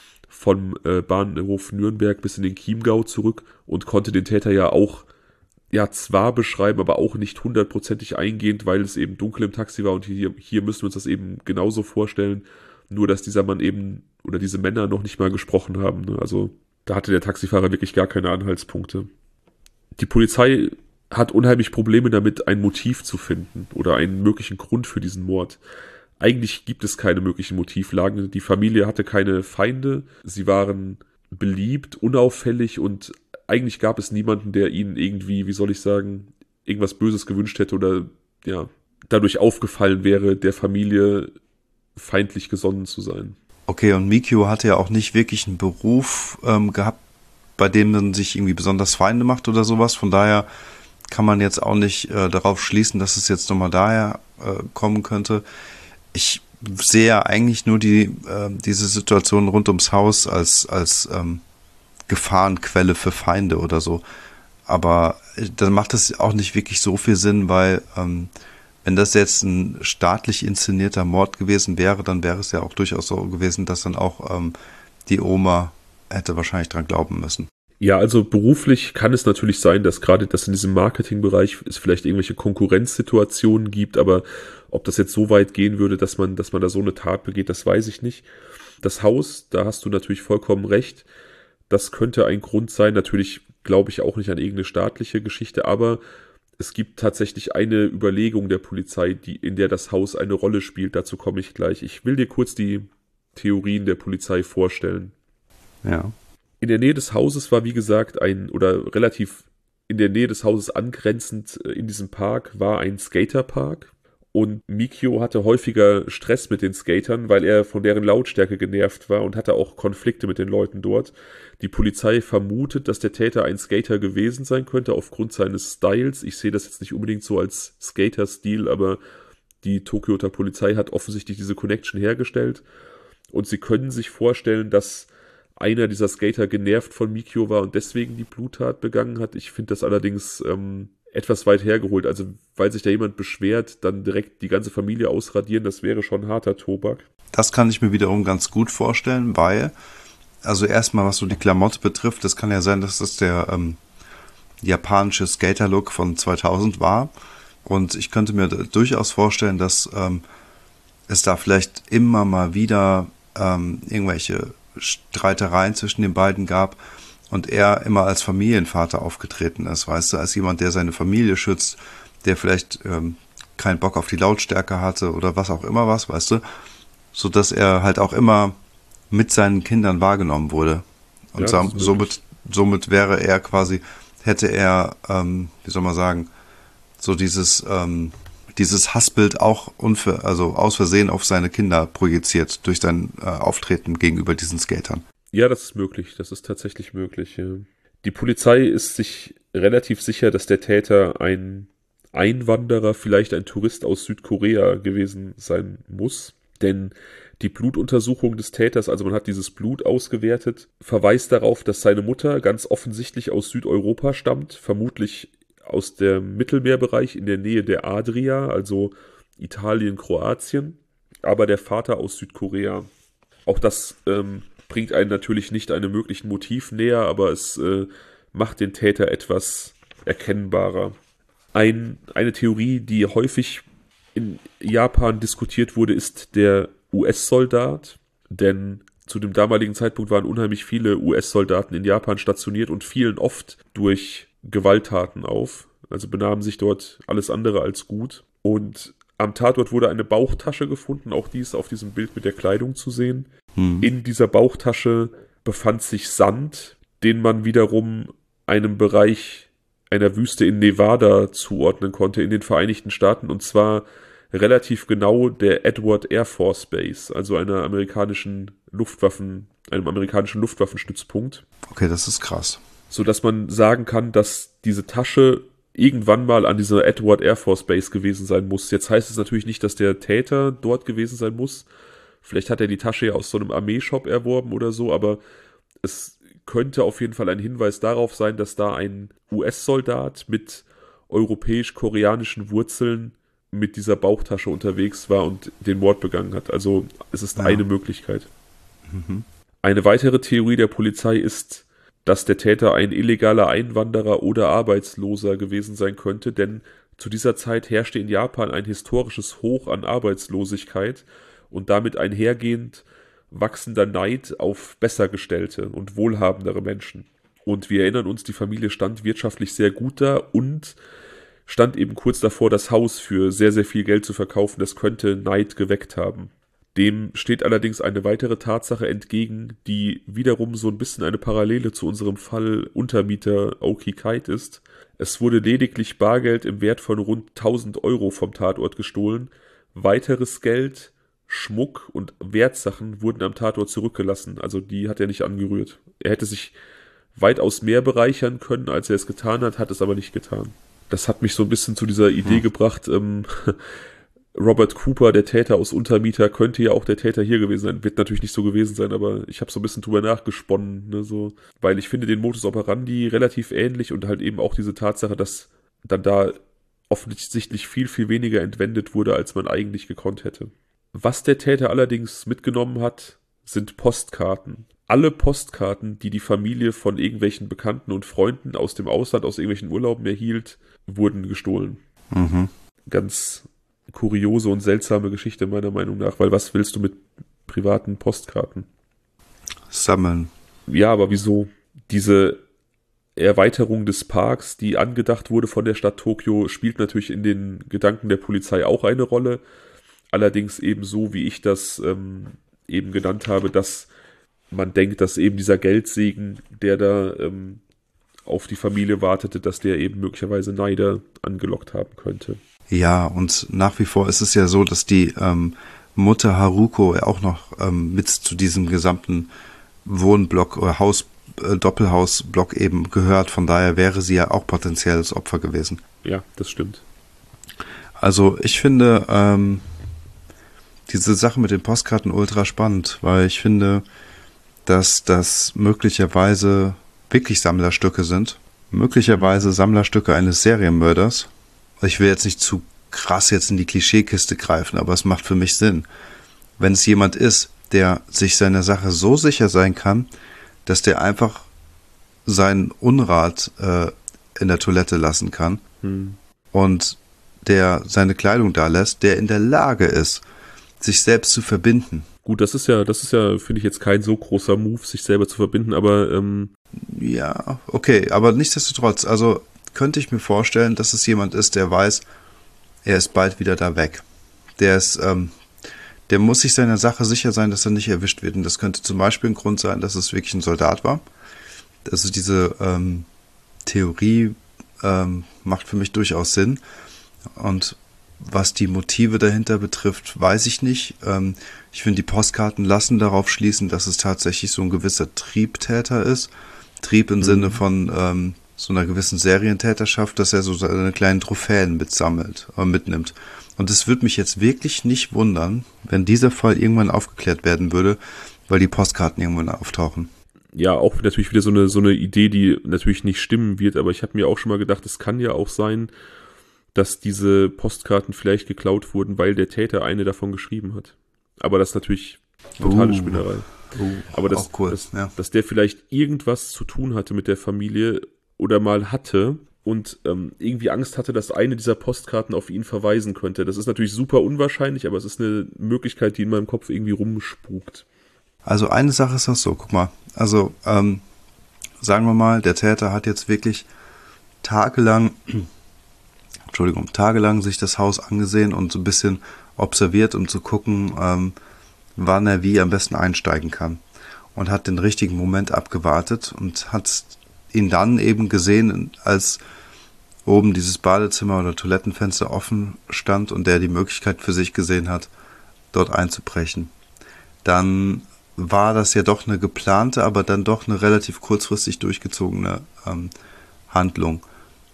vom äh, Bahnhof Nürnberg bis in den Chiemgau zurück und konnte den Täter ja auch ja zwar beschreiben, aber auch nicht hundertprozentig eingehend, weil es eben dunkel im Taxi war und hier, hier müssen wir uns das eben genauso vorstellen, nur dass dieser Mann eben oder diese Männer noch nicht mal gesprochen haben. Ne? Also da hatte der Taxifahrer wirklich gar keine Anhaltspunkte. Die Polizei hat unheimlich Probleme damit, ein Motiv zu finden oder einen möglichen Grund für diesen Mord. Eigentlich gibt es keine möglichen Motivlagen. Die Familie hatte keine Feinde. Sie waren beliebt, unauffällig und eigentlich gab es niemanden, der ihnen irgendwie, wie soll ich sagen, irgendwas Böses gewünscht hätte oder ja, dadurch aufgefallen wäre, der Familie feindlich gesonnen zu sein. Okay, und Mikio hatte ja auch nicht wirklich einen Beruf ähm, gehabt, bei dem man sich irgendwie besonders Feinde macht oder sowas. Von daher kann man jetzt auch nicht äh, darauf schließen, dass es jetzt nochmal daher äh, kommen könnte. Ich sehe ja eigentlich nur die äh, diese Situation rund ums Haus als als ähm, Gefahrenquelle für Feinde oder so. Aber dann macht das auch nicht wirklich so viel Sinn, weil ähm, wenn das jetzt ein staatlich inszenierter Mord gewesen wäre, dann wäre es ja auch durchaus so gewesen, dass dann auch ähm, die Oma hätte wahrscheinlich dran glauben müssen. Ja, also beruflich kann es natürlich sein, dass gerade das in diesem Marketingbereich es vielleicht irgendwelche Konkurrenzsituationen gibt, aber ob das jetzt so weit gehen würde, dass man, dass man da so eine Tat begeht, das weiß ich nicht. Das Haus, da hast du natürlich vollkommen recht. Das könnte ein Grund sein. Natürlich glaube ich auch nicht an irgendeine staatliche Geschichte, aber es gibt tatsächlich eine Überlegung der Polizei, die, in der das Haus eine Rolle spielt. Dazu komme ich gleich. Ich will dir kurz die Theorien der Polizei vorstellen. Ja. In der Nähe des Hauses war, wie gesagt, ein, oder relativ in der Nähe des Hauses angrenzend in diesem Park war ein Skaterpark. Und Mikio hatte häufiger Stress mit den Skatern, weil er von deren Lautstärke genervt war und hatte auch Konflikte mit den Leuten dort. Die Polizei vermutet, dass der Täter ein Skater gewesen sein könnte aufgrund seines Styles. Ich sehe das jetzt nicht unbedingt so als Skater-Stil, aber die Tokioter Polizei hat offensichtlich diese Connection hergestellt. Und sie können sich vorstellen, dass einer dieser Skater genervt von Mikio war und deswegen die Bluttat begangen hat. Ich finde das allerdings ähm, etwas weit hergeholt. Also, weil sich da jemand beschwert, dann direkt die ganze Familie ausradieren, das wäre schon harter Tobak. Das kann ich mir wiederum ganz gut vorstellen, weil, also erstmal, was so die Klamotte betrifft, das kann ja sein, dass das der ähm, japanische Skater-Look von zweitausend war. Und ich könnte mir durchaus vorstellen, dass ähm, es da vielleicht immer mal wieder ähm, irgendwelche Streitereien zwischen den beiden gab und er immer als Familienvater aufgetreten ist, weißt du, als jemand, der seine Familie schützt, der vielleicht ähm, keinen Bock auf die Lautstärke hatte oder was auch immer was, weißt du, so dass er halt auch immer mit seinen Kindern wahrgenommen wurde. Und Ja, so, somit, somit wäre er quasi, hätte er, ähm, wie soll man sagen, so dieses, ähm, dieses Hassbild auch unver, also aus Versehen auf seine Kinder projiziert durch sein äh, Auftreten gegenüber diesen Skatern. Ja, das ist möglich. Das ist tatsächlich möglich. Ja. Die Polizei ist sich relativ sicher, dass der Täter ein Einwanderer, vielleicht ein Tourist aus Südkorea gewesen sein muss. Denn die Blutuntersuchung des Täters, also man hat dieses Blut ausgewertet, verweist darauf, dass seine Mutter ganz offensichtlich aus Südeuropa stammt, vermutlich aus dem Mittelmeerbereich in der Nähe der Adria, also Italien, Kroatien, aber der Vater aus Südkorea. Auch das ähm, bringt einen natürlich nicht einem möglichen Motiv näher, aber es äh, macht den Täter etwas erkennbarer. Ein, eine Theorie, die häufig in Japan diskutiert wurde, ist der U S-Soldat, denn zu dem damaligen Zeitpunkt waren unheimlich viele U S-Soldaten in Japan stationiert und fielen oft durch Gewalttaten auf, also benahmen sich dort alles andere als gut. Und am Tatort wurde eine Bauchtasche gefunden, auch die ist auf diesem Bild mit der Kleidung zu sehen. Hm. In dieser Bauchtasche befand sich Sand, den man wiederum einem Bereich einer Wüste in Nevada zuordnen konnte in den Vereinigten Staaten, und zwar relativ genau der Edward Air Force Base, also einer amerikanischen Luftwaffen, einem amerikanischen Luftwaffenstützpunkt. Okay, das ist krass. So dass man sagen kann, dass diese Tasche irgendwann mal an dieser Edward Air Force Base gewesen sein muss. Jetzt heißt es natürlich nicht, dass der Täter dort gewesen sein muss. Vielleicht hat er die Tasche ja aus so einem Armeeshop erworben oder so, aber es könnte auf jeden Fall ein Hinweis darauf sein, dass da ein U S-Soldat mit europäisch-koreanischen Wurzeln mit dieser Bauchtasche unterwegs war und den Mord begangen hat. Also es ist ja eine Möglichkeit. Mhm. Eine weitere Theorie der Polizei ist, dass der Täter ein illegaler Einwanderer oder Arbeitsloser gewesen sein könnte, denn zu dieser Zeit herrschte in Japan ein historisches Hoch an Arbeitslosigkeit und damit einhergehend wachsender Neid auf Bessergestellte und wohlhabendere Menschen. Und wir erinnern uns, die Familie stand wirtschaftlich sehr gut da und stand eben kurz davor, das Haus für sehr, sehr viel Geld zu verkaufen. Das könnte Neid geweckt haben. Dem steht allerdings eine weitere Tatsache entgegen, die wiederum so ein bisschen eine Parallele zu unserem Fall Untermieter Aoki Kite ist. Es wurde lediglich Bargeld im Wert von rund tausend Euro vom Tatort gestohlen. Weiteres Geld, Schmuck und Wertsachen wurden am Tatort zurückgelassen. Also die hat er nicht angerührt. Er hätte sich weitaus mehr bereichern können, als er es getan hat, hat es aber nicht getan. Das hat mich so ein bisschen zu dieser Idee hm. gebracht, ähm, Robert Cooper, der Täter aus Untermieter, könnte ja auch der Täter hier gewesen sein. Wird natürlich nicht so gewesen sein, aber ich habe so ein bisschen drüber nachgesponnen, ne, so. Weil ich finde den Modus operandi relativ ähnlich und halt eben auch diese Tatsache, dass dann da offensichtlich viel, viel weniger entwendet wurde, als man eigentlich gekonnt hätte. Was der Täter allerdings mitgenommen hat, sind Postkarten. Alle Postkarten, die die Familie von irgendwelchen Bekannten und Freunden aus dem Ausland, aus irgendwelchen Urlauben erhielt, wurden gestohlen. Mhm. Ganz kuriose und seltsame Geschichte meiner Meinung nach, weil was willst du mit privaten Postkarten? Sammeln. Ja, aber wieso? Diese Erweiterung des Parks, die angedacht wurde von der Stadt Tokio, spielt natürlich in den Gedanken der Polizei auch eine Rolle. Allerdings eben so, wie ich das ähm, eben genannt habe, dass man denkt, dass eben dieser Geldsegen, der da ähm, auf die Familie wartete, dass der eben möglicherweise Neider angelockt haben könnte. Ja, und nach wie vor ist es ja so, dass die ähm, Mutter Haruko auch noch ähm, mit zu diesem gesamten Wohnblock oder Haus, äh, Doppelhausblock eben gehört. Von daher wäre sie ja auch potenzielles Opfer gewesen. Ja, das stimmt. Also ich finde ähm, diese Sache mit den Postkarten ultra spannend, weil ich finde, dass das möglicherweise wirklich Sammlerstücke sind. Möglicherweise Sammlerstücke eines Serienmörders. Ich will jetzt nicht zu krass jetzt in die Klischeekiste greifen, aber es macht für mich Sinn. Wenn es jemand ist, der sich seiner Sache so sicher sein kann, dass der einfach seinen Unrat äh, in der Toilette lassen kann hm. und der seine Kleidung da lässt, der in der Lage ist, sich selbst zu verbinden. Gut, das ist ja, das ist ja, finde ich jetzt kein so großer Move, sich selber zu verbinden, aber ähm ja, okay, aber nichtsdestotrotz, also könnte ich mir vorstellen, dass es jemand ist, der weiß, er ist bald wieder da weg. Der ist, ähm, der muss sich seiner Sache sicher sein, dass er nicht erwischt wird. Und das könnte zum Beispiel ein Grund sein, dass es wirklich ein Soldat war. Also diese ähm, Theorie ähm, macht für mich durchaus Sinn. Und was die Motive dahinter betrifft, weiß ich nicht. Ähm, ich finde, die Postkarten lassen darauf schließen, dass es tatsächlich so ein gewisser Triebtäter ist. Trieb im mhm. Sinne von ähm, so einer gewissen Serientäterschaft, dass er so seine kleinen Trophäen mitsammelt, äh, mitnimmt. Und es würde mich jetzt wirklich nicht wundern, wenn dieser Fall irgendwann aufgeklärt werden würde, weil die Postkarten irgendwann auftauchen. Ja, auch natürlich wieder so eine, so eine Idee, die natürlich nicht stimmen wird, aber ich habe mir auch schon mal gedacht, es kann ja auch sein, dass diese Postkarten vielleicht geklaut wurden, weil der Täter eine davon geschrieben hat. Aber das ist natürlich totale uh, Spinnerei. Uh, aber das, auch cool, das, ja. dass der vielleicht irgendwas zu tun hatte mit der Familie oder mal hatte und ähm, irgendwie Angst hatte, dass eine dieser Postkarten auf ihn verweisen könnte. Das ist natürlich super unwahrscheinlich, aber es ist eine Möglichkeit, die in meinem Kopf irgendwie rumspukt. Also eine Sache ist auch so, guck mal, also ähm, sagen wir mal, der Täter hat jetzt wirklich tagelang, Entschuldigung, tagelang sich das Haus angesehen und so ein bisschen observiert, um zu gucken, ähm, wann er wie am besten einsteigen kann. Und hat den richtigen Moment abgewartet und hat ihn dann eben gesehen, als oben dieses Badezimmer oder Toilettenfenster offen stand und der die Möglichkeit für sich gesehen hat, dort einzubrechen. Dann war das ja doch eine geplante, aber dann doch eine relativ kurzfristig durchgezogene ähm, Handlung.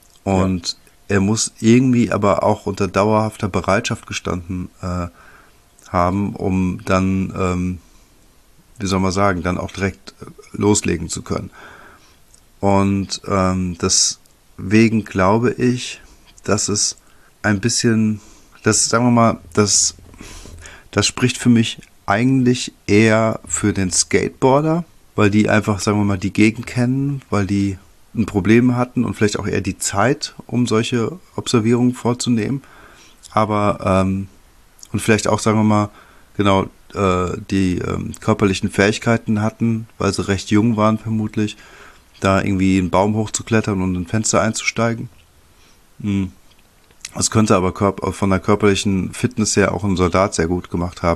Und ja. er muss irgendwie aber auch unter dauerhafter Bereitschaft gestanden äh, haben, um dann, ähm, wie soll man sagen, dann auch direkt loslegen zu können. Und ähm, deswegen glaube ich, dass es ein bisschen, das sagen wir mal, das, das spricht für mich eigentlich eher für den Skateboarder, weil die einfach, sagen wir mal, die Gegend kennen, weil die ein Problem hatten und vielleicht auch eher die Zeit, um solche Observierungen vorzunehmen. Aber, ähm, und vielleicht auch, sagen wir mal, genau, äh, die ähm, körperlichen Fähigkeiten hatten, weil sie recht jung waren vermutlich, da irgendwie einen Baum hochzuklettern und ein Fenster einzusteigen. Hm. Das könnte aber körp- von der körperlichen Fitness her auch ein Soldat sehr gut gemacht haben.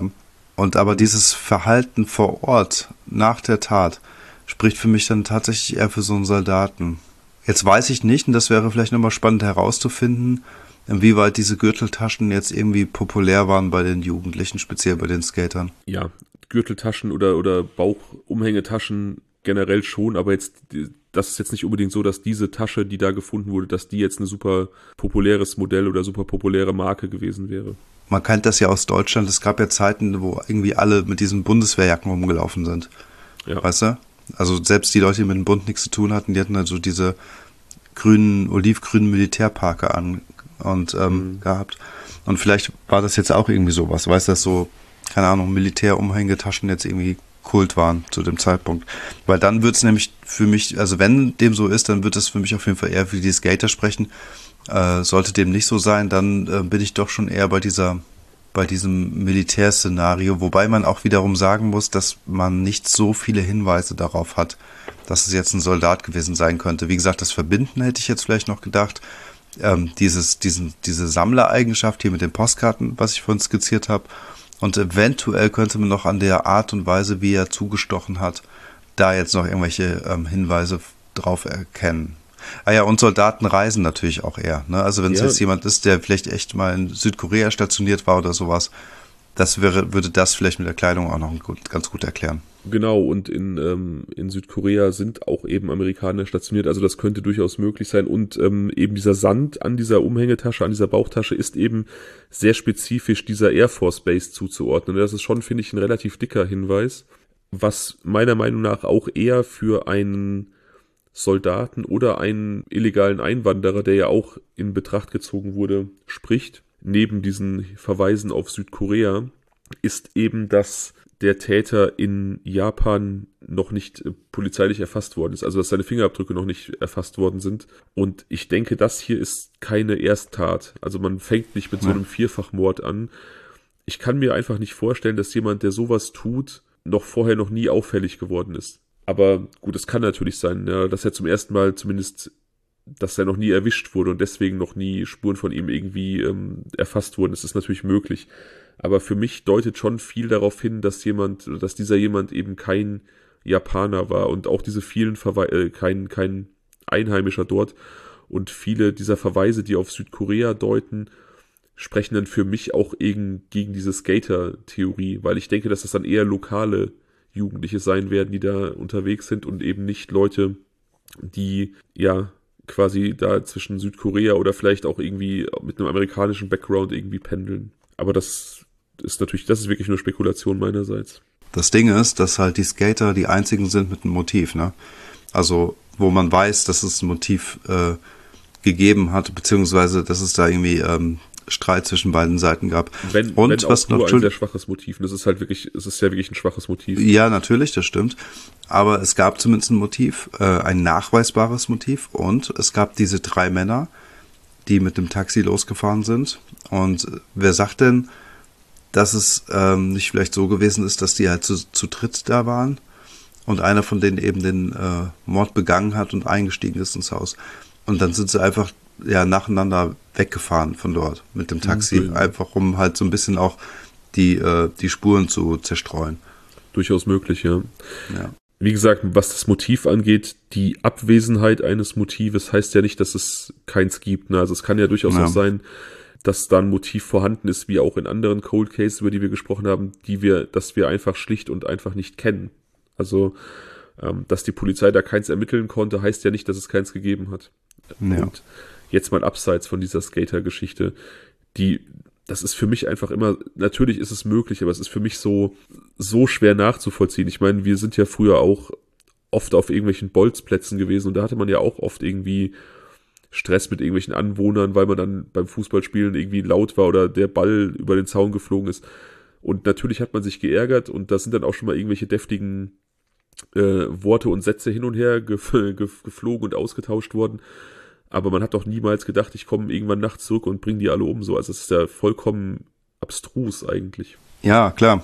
Und aber dieses Verhalten vor Ort, nach der Tat, spricht für mich dann tatsächlich eher für so einen Soldaten. Jetzt weiß ich nicht, und das wäre vielleicht nochmal spannend herauszufinden, inwieweit diese Gürteltaschen jetzt irgendwie populär waren bei den Jugendlichen, speziell bei den Skatern. Ja, Gürteltaschen oder, oder Bauchumhängetaschen generell schon, aber jetzt, das ist jetzt nicht unbedingt so, dass diese Tasche, die da gefunden wurde, dass die jetzt ein super populäres Modell oder super populäre Marke gewesen wäre. Man kennt das ja aus Deutschland, es gab ja Zeiten, wo irgendwie alle mit diesen Bundeswehrjacken rumgelaufen sind. Ja. Weißt du? Also selbst die Leute, die mit dem Bund nichts zu tun hatten, die hatten also diese grünen, olivgrünen Militärparker an und ähm, mhm. gehabt. Und vielleicht war das jetzt auch irgendwie sowas, weißt du, dass so, keine Ahnung, Militärumhängetaschen jetzt irgendwie Kult waren zu dem Zeitpunkt. Weil dann wird es nämlich für mich, also wenn dem so ist, dann wird es für mich auf jeden Fall eher für die Skater sprechen. Äh, sollte dem nicht so sein, dann äh, bin ich doch schon eher bei dieser, bei diesem Militärszenario, wobei man auch wiederum sagen muss, dass man nicht so viele Hinweise darauf hat, dass es jetzt ein Soldat gewesen sein könnte. Wie gesagt, das Verbinden hätte ich jetzt vielleicht noch gedacht. Ähm, dieses, diesen, diese Sammlereigenschaft hier mit den Postkarten, was ich vorhin skizziert habe. Und eventuell könnte man noch an der Art und Weise, wie er zugestochen hat, da jetzt noch irgendwelche ähm, Hinweise drauf erkennen. Ah ja, und Soldaten reisen natürlich auch eher. Ne? Also wenn es ja. jetzt jemand ist, der vielleicht echt mal in Südkorea stationiert war oder sowas, das wäre, würde das vielleicht mit der Kleidung auch noch gut, ganz gut erklären. Genau, und in, ähm, in Südkorea sind auch eben Amerikaner stationiert, also das könnte durchaus möglich sein. Und ähm, eben dieser Sand an dieser Umhängetasche, an dieser Bauchtasche ist eben sehr spezifisch dieser Air Force Base zuzuordnen. Das ist schon, finde ich, ein relativ dicker Hinweis, was meiner Meinung nach auch eher für einen Soldaten oder einen illegalen Einwanderer, der ja auch in Betracht gezogen wurde, spricht. Neben diesen Verweisen auf Südkorea ist eben, dass der Täter in Japan noch nicht äh, polizeilich erfasst worden ist, also dass seine Fingerabdrücke noch nicht erfasst worden sind. Und ich denke, das hier ist keine Ersttat. Also man fängt nicht mit so einem Vierfachmord an. Ich kann mir einfach nicht vorstellen, dass jemand, der sowas tut, noch vorher noch nie auffällig geworden ist. Aber gut, es kann natürlich sein, ja, dass er zum ersten Mal zumindest, dass er noch nie erwischt wurde und deswegen noch nie Spuren von ihm irgendwie ähm, erfasst wurden. Das ist natürlich möglich. Aber für mich deutet schon viel darauf hin, dass jemand, dass dieser jemand eben kein Japaner war und auch diese vielen Verweise, äh, kein, kein Einheimischer dort. Und viele dieser Verweise, die auf Südkorea deuten, sprechen dann für mich auch eben gegen diese Skater-Theorie, weil ich denke, dass das dann eher lokale Jugendliche sein werden, die da unterwegs sind und eben nicht Leute, die ja quasi da zwischen Südkorea oder vielleicht auch irgendwie mit einem amerikanischen Background irgendwie pendeln. Aber das ist natürlich, das ist wirklich nur Spekulation meinerseits. Das Ding ist, dass halt die Skater die einzigen sind mit einem Motiv, ne? Also, wo man weiß, dass es ein Motiv äh, gegeben hat, beziehungsweise, dass es da irgendwie ähm, Streit zwischen beiden Seiten gab. Wenn, und wenn was auch nur noch ein sehr schwaches Motiv. Das ist halt wirklich, es ist ja wirklich ein schwaches Motiv. Ja, natürlich, das stimmt. Aber es gab zumindest ein Motiv, äh, ein nachweisbares Motiv. Und es gab diese drei Männer, die mit dem Taxi losgefahren sind. Und wer sagt denn, dass es ähm, nicht vielleicht so gewesen ist, dass die halt zu, zu dritt da waren und einer von denen eben den äh, Mord begangen hat und eingestiegen ist ins Haus. Und dann sind sie einfach ja nacheinander weggefahren von dort mit dem Taxi, mhm. einfach um halt so ein bisschen auch die, äh, die Spuren zu zerstreuen. Durchaus möglich, ja. ja. Wie gesagt, was das Motiv angeht, die Abwesenheit eines Motives heißt ja nicht, dass es keins gibt. Ne? Also es kann ja durchaus ja. auch sein, dass da ein Motiv vorhanden ist, wie auch in anderen Cold Cases, über die wir gesprochen haben, die wir, dass wir einfach schlicht und einfach nicht kennen. Also, ähm, dass die Polizei da keins ermitteln konnte, heißt ja nicht, dass es keins gegeben hat. Ja. Und jetzt mal abseits von dieser Skater-Geschichte, die, das ist für mich einfach immer, natürlich ist es möglich, aber es ist für mich so, so schwer nachzuvollziehen. Ich meine, wir sind ja früher auch oft auf irgendwelchen Bolzplätzen gewesen und da hatte man ja auch oft irgendwie Stress mit irgendwelchen Anwohnern, weil man dann beim Fußballspielen irgendwie laut war oder der Ball über den Zaun geflogen ist. Und natürlich hat man sich geärgert und da sind dann auch schon mal irgendwelche deftigen äh, Worte und Sätze hin und her gef- gef- geflogen und ausgetauscht worden. Aber man hat doch niemals gedacht, ich komme irgendwann nachts zurück und bringe die alle um. So. Also es ist ja vollkommen abstrus eigentlich. Ja, klar.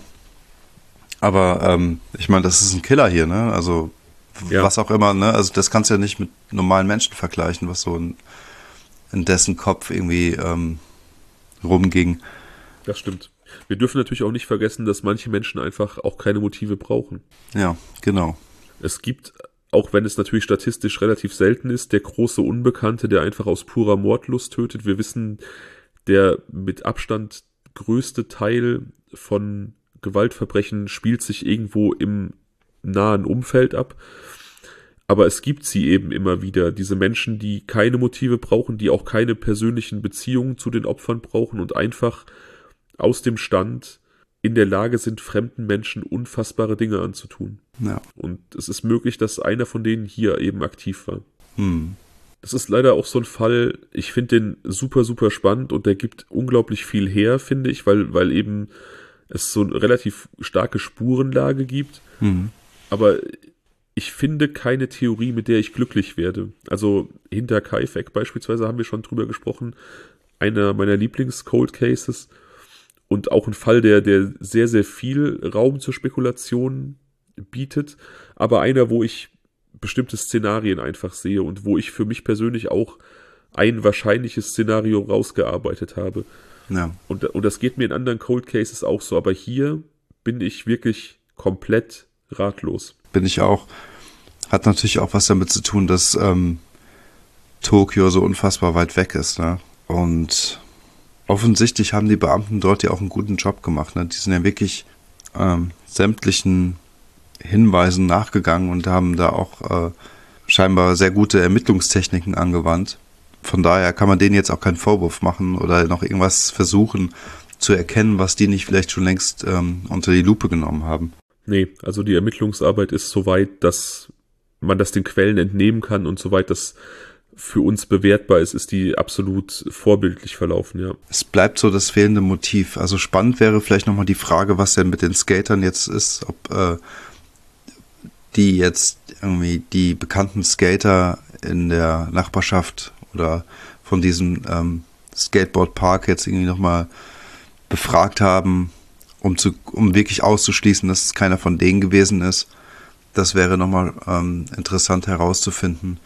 Aber ähm, ich meine, das ist ein Killer hier, ne? Also ja. was auch immer, ne? Also das kannst du ja nicht mit normalen Menschen vergleichen, was so in, in dessen Kopf irgendwie ähm, rumging. Das stimmt. Wir dürfen natürlich auch nicht vergessen, dass manche Menschen einfach auch keine Motive brauchen. Ja, genau. Es gibt, auch wenn es natürlich statistisch relativ selten ist, der große Unbekannte, der einfach aus purer Mordlust tötet. Wir wissen, der mit Abstand größte Teil von Gewaltverbrechen spielt sich irgendwo im nahen Umfeld ab. Aber es gibt sie eben immer wieder, diese Menschen, die keine Motive brauchen, die auch keine persönlichen Beziehungen zu den Opfern brauchen und einfach aus dem Stand in der Lage sind, fremden Menschen unfassbare Dinge anzutun. Ja. Und es ist möglich, dass einer von denen hier eben aktiv war. Hm. Das ist leider auch so ein Fall, ich finde den super, super spannend und der gibt unglaublich viel her, finde ich, weil, weil eben es so eine relativ starke Spurenlage gibt. Hm. Aber ich finde keine Theorie, mit der ich glücklich werde. Also hinter Kaifek beispielsweise haben wir schon drüber gesprochen. Einer meiner Lieblings-Cold Cases und auch ein Fall, der, der sehr, sehr viel Raum zur Spekulation bietet, aber einer, wo ich bestimmte Szenarien einfach sehe und wo ich für mich persönlich auch ein wahrscheinliches Szenario rausgearbeitet habe. Ja. Und, und das geht mir in anderen Cold Cases auch so, aber hier bin ich wirklich komplett ratlos. Bin ich auch. Hat natürlich auch was damit zu tun, dass ähm, Tokio so unfassbar weit weg ist, ne? Und offensichtlich haben die Beamten dort ja auch einen guten Job gemacht, ne? Die sind ja wirklich ähm, sämtlichen Hinweisen nachgegangen und haben da auch äh, scheinbar sehr gute Ermittlungstechniken angewandt. Von daher kann man denen jetzt auch keinen Vorwurf machen oder noch irgendwas versuchen zu erkennen, was die nicht vielleicht schon längst ähm, unter die Lupe genommen haben. Nee, also die Ermittlungsarbeit ist so weit, dass man das den Quellen entnehmen kann und soweit das für uns bewertbar ist, ist die absolut vorbildlich verlaufen, ja. Es bleibt so das fehlende Motiv. Also spannend wäre vielleicht nochmal die Frage, was denn mit den Skatern jetzt ist, ob äh, die jetzt irgendwie die bekannten Skater in der Nachbarschaft oder von diesem ähm, Skateboardpark jetzt irgendwie nochmal befragt haben, um zu, um wirklich auszuschließen, dass es keiner von denen gewesen ist. Das wäre nochmal ähm, interessant herauszufinden.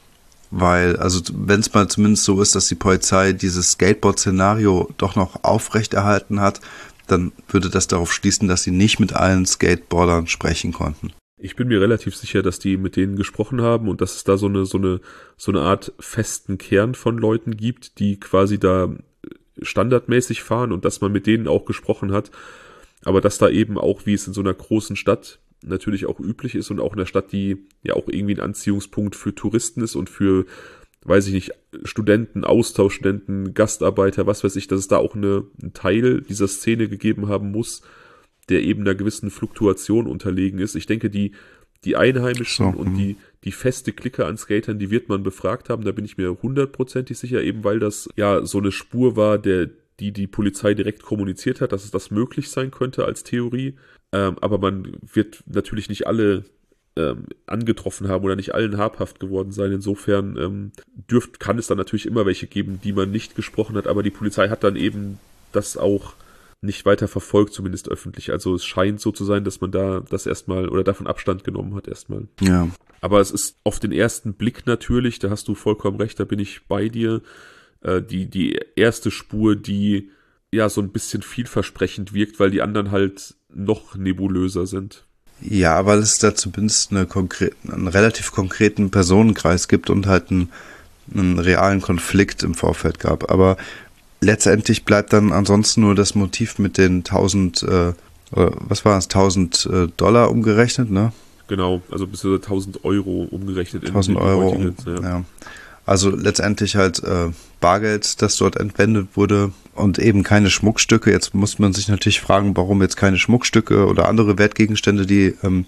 Weil, also wenn es mal zumindest so ist, dass die Polizei dieses Skateboard-Szenario doch noch aufrechterhalten hat, dann würde das darauf schließen, dass sie nicht mit allen Skateboardern sprechen konnten. Ich bin mir relativ sicher, dass die mit denen gesprochen haben und dass es da so eine, so eine, so eine Art festen Kern von Leuten gibt, die quasi da standardmäßig fahren und dass man mit denen auch gesprochen hat. Aber dass da eben auch, wie es in so einer großen Stadt natürlich auch üblich ist und auch in einer Stadt, die ja auch irgendwie ein Anziehungspunkt für Touristen ist und für, weiß ich nicht, Studenten, Austauschstudenten, Gastarbeiter, was weiß ich, dass es da auch eine, einen Teil dieser Szene gegeben haben muss, der eben einer gewissen Fluktuation unterlegen ist. Ich denke, die, die Einheimischen so, und die, die feste Clique an Skatern, die wird man befragt haben, da bin ich mir hundertprozentig sicher, eben weil das ja so eine Spur war, der, die die Polizei direkt kommuniziert hat, dass es das möglich sein könnte als Theorie. Ähm, aber man wird natürlich nicht alle ähm, angetroffen haben oder nicht allen habhaft geworden sein. Insofern ähm, dürft, kann es dann natürlich immer welche geben, die man nicht gesprochen hat, aber die Polizei hat dann eben das auch nicht weiter verfolgt, zumindest öffentlich. Also es scheint so zu sein, dass man da das erstmal oder davon Abstand genommen hat erstmal. Ja. Aber es ist auf den ersten Blick natürlich, da hast du vollkommen recht, da bin ich bei dir, äh, die, die erste Spur, die ja so ein bisschen vielversprechend wirkt, weil die anderen halt noch nebulöser sind. Ja, weil es da zumindest eine konkre- einen relativ konkreten Personenkreis gibt und halt einen, einen realen Konflikt im Vorfeld gab. Aber letztendlich bleibt dann ansonsten nur das Motiv mit den tausend, äh, was war es, tausend äh, Dollar umgerechnet, ne? Genau, also bis zu tausend Euro umgerechnet. tausend in, in Euro, heutige, um, ja. ja. Also letztendlich halt äh, Bargeld, das dort entwendet wurde und eben keine Schmuckstücke. Jetzt muss man sich natürlich fragen, warum jetzt keine Schmuckstücke oder andere Wertgegenstände, die ähm,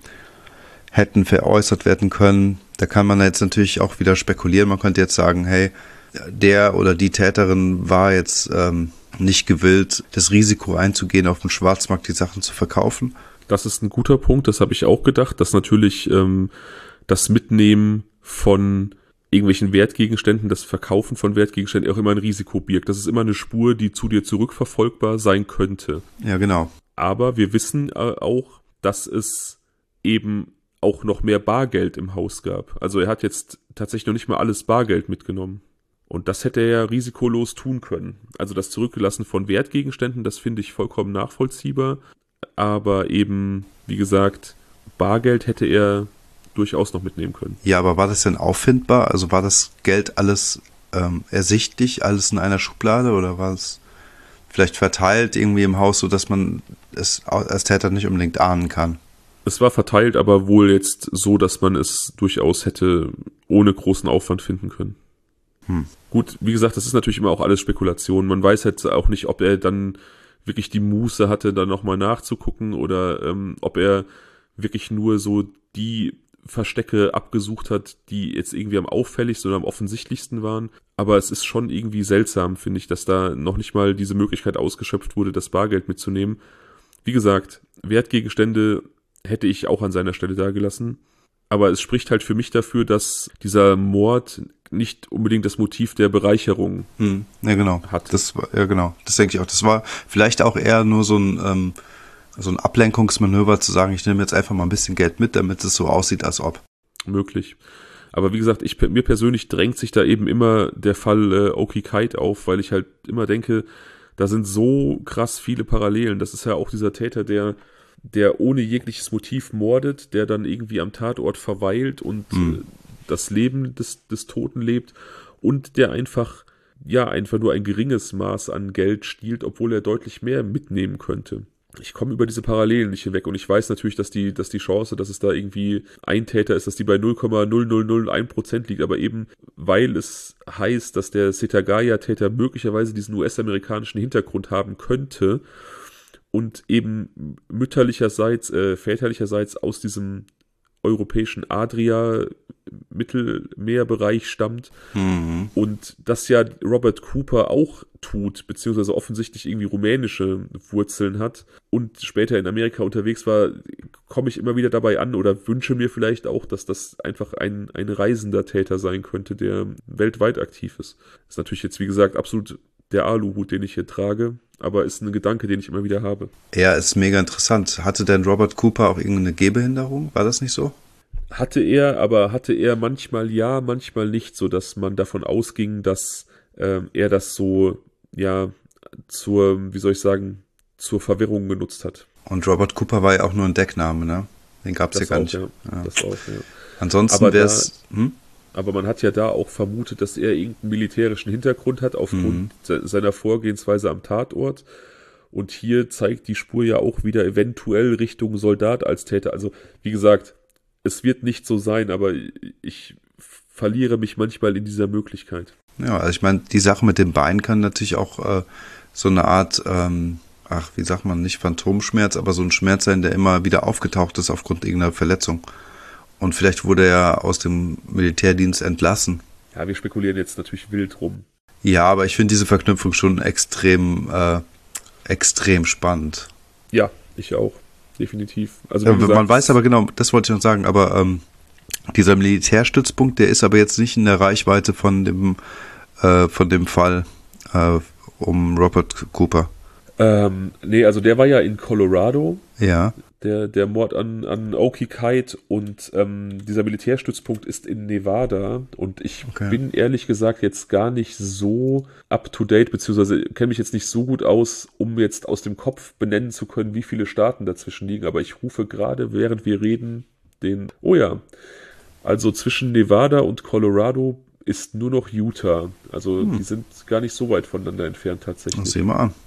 hätten veräußert werden können. Da kann man jetzt natürlich auch wieder spekulieren. Man könnte jetzt sagen, hey, der oder die Täterin war jetzt ähm, nicht gewillt, das Risiko einzugehen, auf dem Schwarzmarkt die Sachen zu verkaufen. Das ist ein guter Punkt, das habe ich auch gedacht, dass natürlich ähm, das Mitnehmen von irgendwelchen Wertgegenständen, das Verkaufen von Wertgegenständen auch immer ein Risiko birgt. Das ist immer eine Spur, die zu dir zurückverfolgbar sein könnte. Ja, genau. Aber wir wissen äh, auch, dass es eben auch noch mehr Bargeld im Haus gab. Also er hat jetzt tatsächlich noch nicht mal alles Bargeld mitgenommen. Und das hätte er ja risikolos tun können. Also das Zurückgelassen von Wertgegenständen, das finde ich vollkommen nachvollziehbar. Aber eben, wie gesagt, Bargeld hätte er durchaus noch mitnehmen können. Ja, aber war das denn auffindbar? Also war das Geld alles ähm, ersichtlich, alles in einer Schublade oder war es vielleicht verteilt irgendwie im Haus, sodass man es als Täter nicht unbedingt ahnen kann? Es war verteilt, aber wohl jetzt so, dass man es durchaus hätte ohne großen Aufwand finden können. Hm. Gut, wie gesagt, das ist natürlich immer auch alles Spekulation. Man weiß jetzt auch nicht, ob er dann wirklich die Muße hatte, da nochmal nachzugucken oder ähm, ob er wirklich nur so die Verstecke abgesucht hat, die jetzt irgendwie am auffälligsten oder am offensichtlichsten waren. Aber es ist schon irgendwie seltsam, finde ich, dass da noch nicht mal diese Möglichkeit ausgeschöpft wurde, das Bargeld mitzunehmen. Wie gesagt, Wertgegenstände hätte ich auch an seiner Stelle dagelassen. Aber es spricht halt für mich dafür, dass dieser Mord nicht unbedingt das Motiv der Bereicherung hm. Ja, genau. hat. Das war, ja, genau. Das denke ich auch. Das war vielleicht auch eher nur so ein, ähm, so ein Ablenkungsmanöver, zu sagen, ich nehme jetzt einfach mal ein bisschen Geld mit, damit es so aussieht, als ob. Möglich. Aber wie gesagt, ich, mir persönlich drängt sich da eben immer der Fall äh, Oki Kite auf, weil ich halt immer denke, da sind so krass viele Parallelen. Das ist ja auch dieser Täter, der der ohne jegliches Motiv mordet, der dann irgendwie am Tatort verweilt und Mhm. äh, das Leben des, des Toten lebt und der einfach, ja, einfach nur ein geringes Maß an Geld stiehlt, obwohl er deutlich mehr mitnehmen könnte. Ich komme über diese Parallelen nicht hinweg und ich weiß natürlich, dass die, dass die Chance, dass es da irgendwie ein Täter ist, dass die bei null Komma null null null eins Prozent liegt, aber eben weil es heißt, dass der Setagaya-Täter möglicherweise diesen U S-amerikanischen Hintergrund haben könnte und eben mütterlicherseits, äh, väterlicherseits aus diesem europäischen Adria-Mittelmeerbereich stammt Mhm. und das ja Robert Cooper auch tut, beziehungsweise offensichtlich irgendwie rumänische Wurzeln hat und später in Amerika unterwegs war, komme ich immer wieder dabei an oder wünsche mir vielleicht auch, dass das einfach ein, ein reisender Täter sein könnte, der weltweit aktiv ist. Ist natürlich jetzt, wie gesagt, absolut der Aluhut, den ich hier trage, aber ist ein Gedanke, den ich immer wieder habe. Ja, ist mega interessant. Hatte denn Robert Cooper auch irgendeine Gehbehinderung? War das nicht so? Hatte er, aber hatte er manchmal ja, manchmal nicht, so dass man davon ausging, dass ähm, er das so, ja, zur, wie soll ich sagen, zur Verwirrung genutzt hat. Und Robert Cooper war ja auch nur ein Deckname, ne? Den gab's ja Das gar auch, nicht. ja. Ja. Das auch, ja. Ansonsten Aber wäre da- es. Hm? Aber man hat ja da auch vermutet, dass er irgendeinen militärischen Hintergrund hat, aufgrund se- seiner Vorgehensweise am Tatort. Und hier zeigt die Spur ja auch wieder eventuell Richtung Soldat als Täter. Also, wie gesagt, es wird nicht so sein, aber ich verliere mich manchmal in dieser Möglichkeit. Ja, also ich meine, die Sache mit dem Bein kann natürlich auch äh, so eine Art, ähm, ach, wie sagt man, nicht Phantomschmerz, aber so ein Schmerz sein, der immer wieder aufgetaucht ist aufgrund irgendeiner Verletzung. Und vielleicht wurde er aus dem Militärdienst entlassen. Ja, wir spekulieren jetzt natürlich wild rum. Ja, aber ich finde diese Verknüpfung schon extrem, äh, extrem spannend. Ja, ich auch. Definitiv. Also, Ja, wie gesagt, man weiß aber genau, das wollte ich noch sagen, aber ähm, dieser Militärstützpunkt, der ist aber jetzt nicht in der Reichweite von dem, äh, von dem Fall äh, um Robert Cooper. Ähm, nee, also der war ja in Colorado. Ja. Der, der Mord an, an Oki Kite und ähm, dieser Militärstützpunkt ist in Nevada und ich Okay. bin ehrlich gesagt jetzt gar nicht so up to date, beziehungsweise kenne mich jetzt nicht so gut aus, um jetzt aus dem Kopf benennen zu können, wie viele Staaten dazwischen liegen, aber ich rufe gerade, während wir reden, den, oh ja, also zwischen Nevada und Colorado ist nur noch Utah, also Hm. die sind gar nicht so weit voneinander entfernt Das tatsächlich. sehen wir an.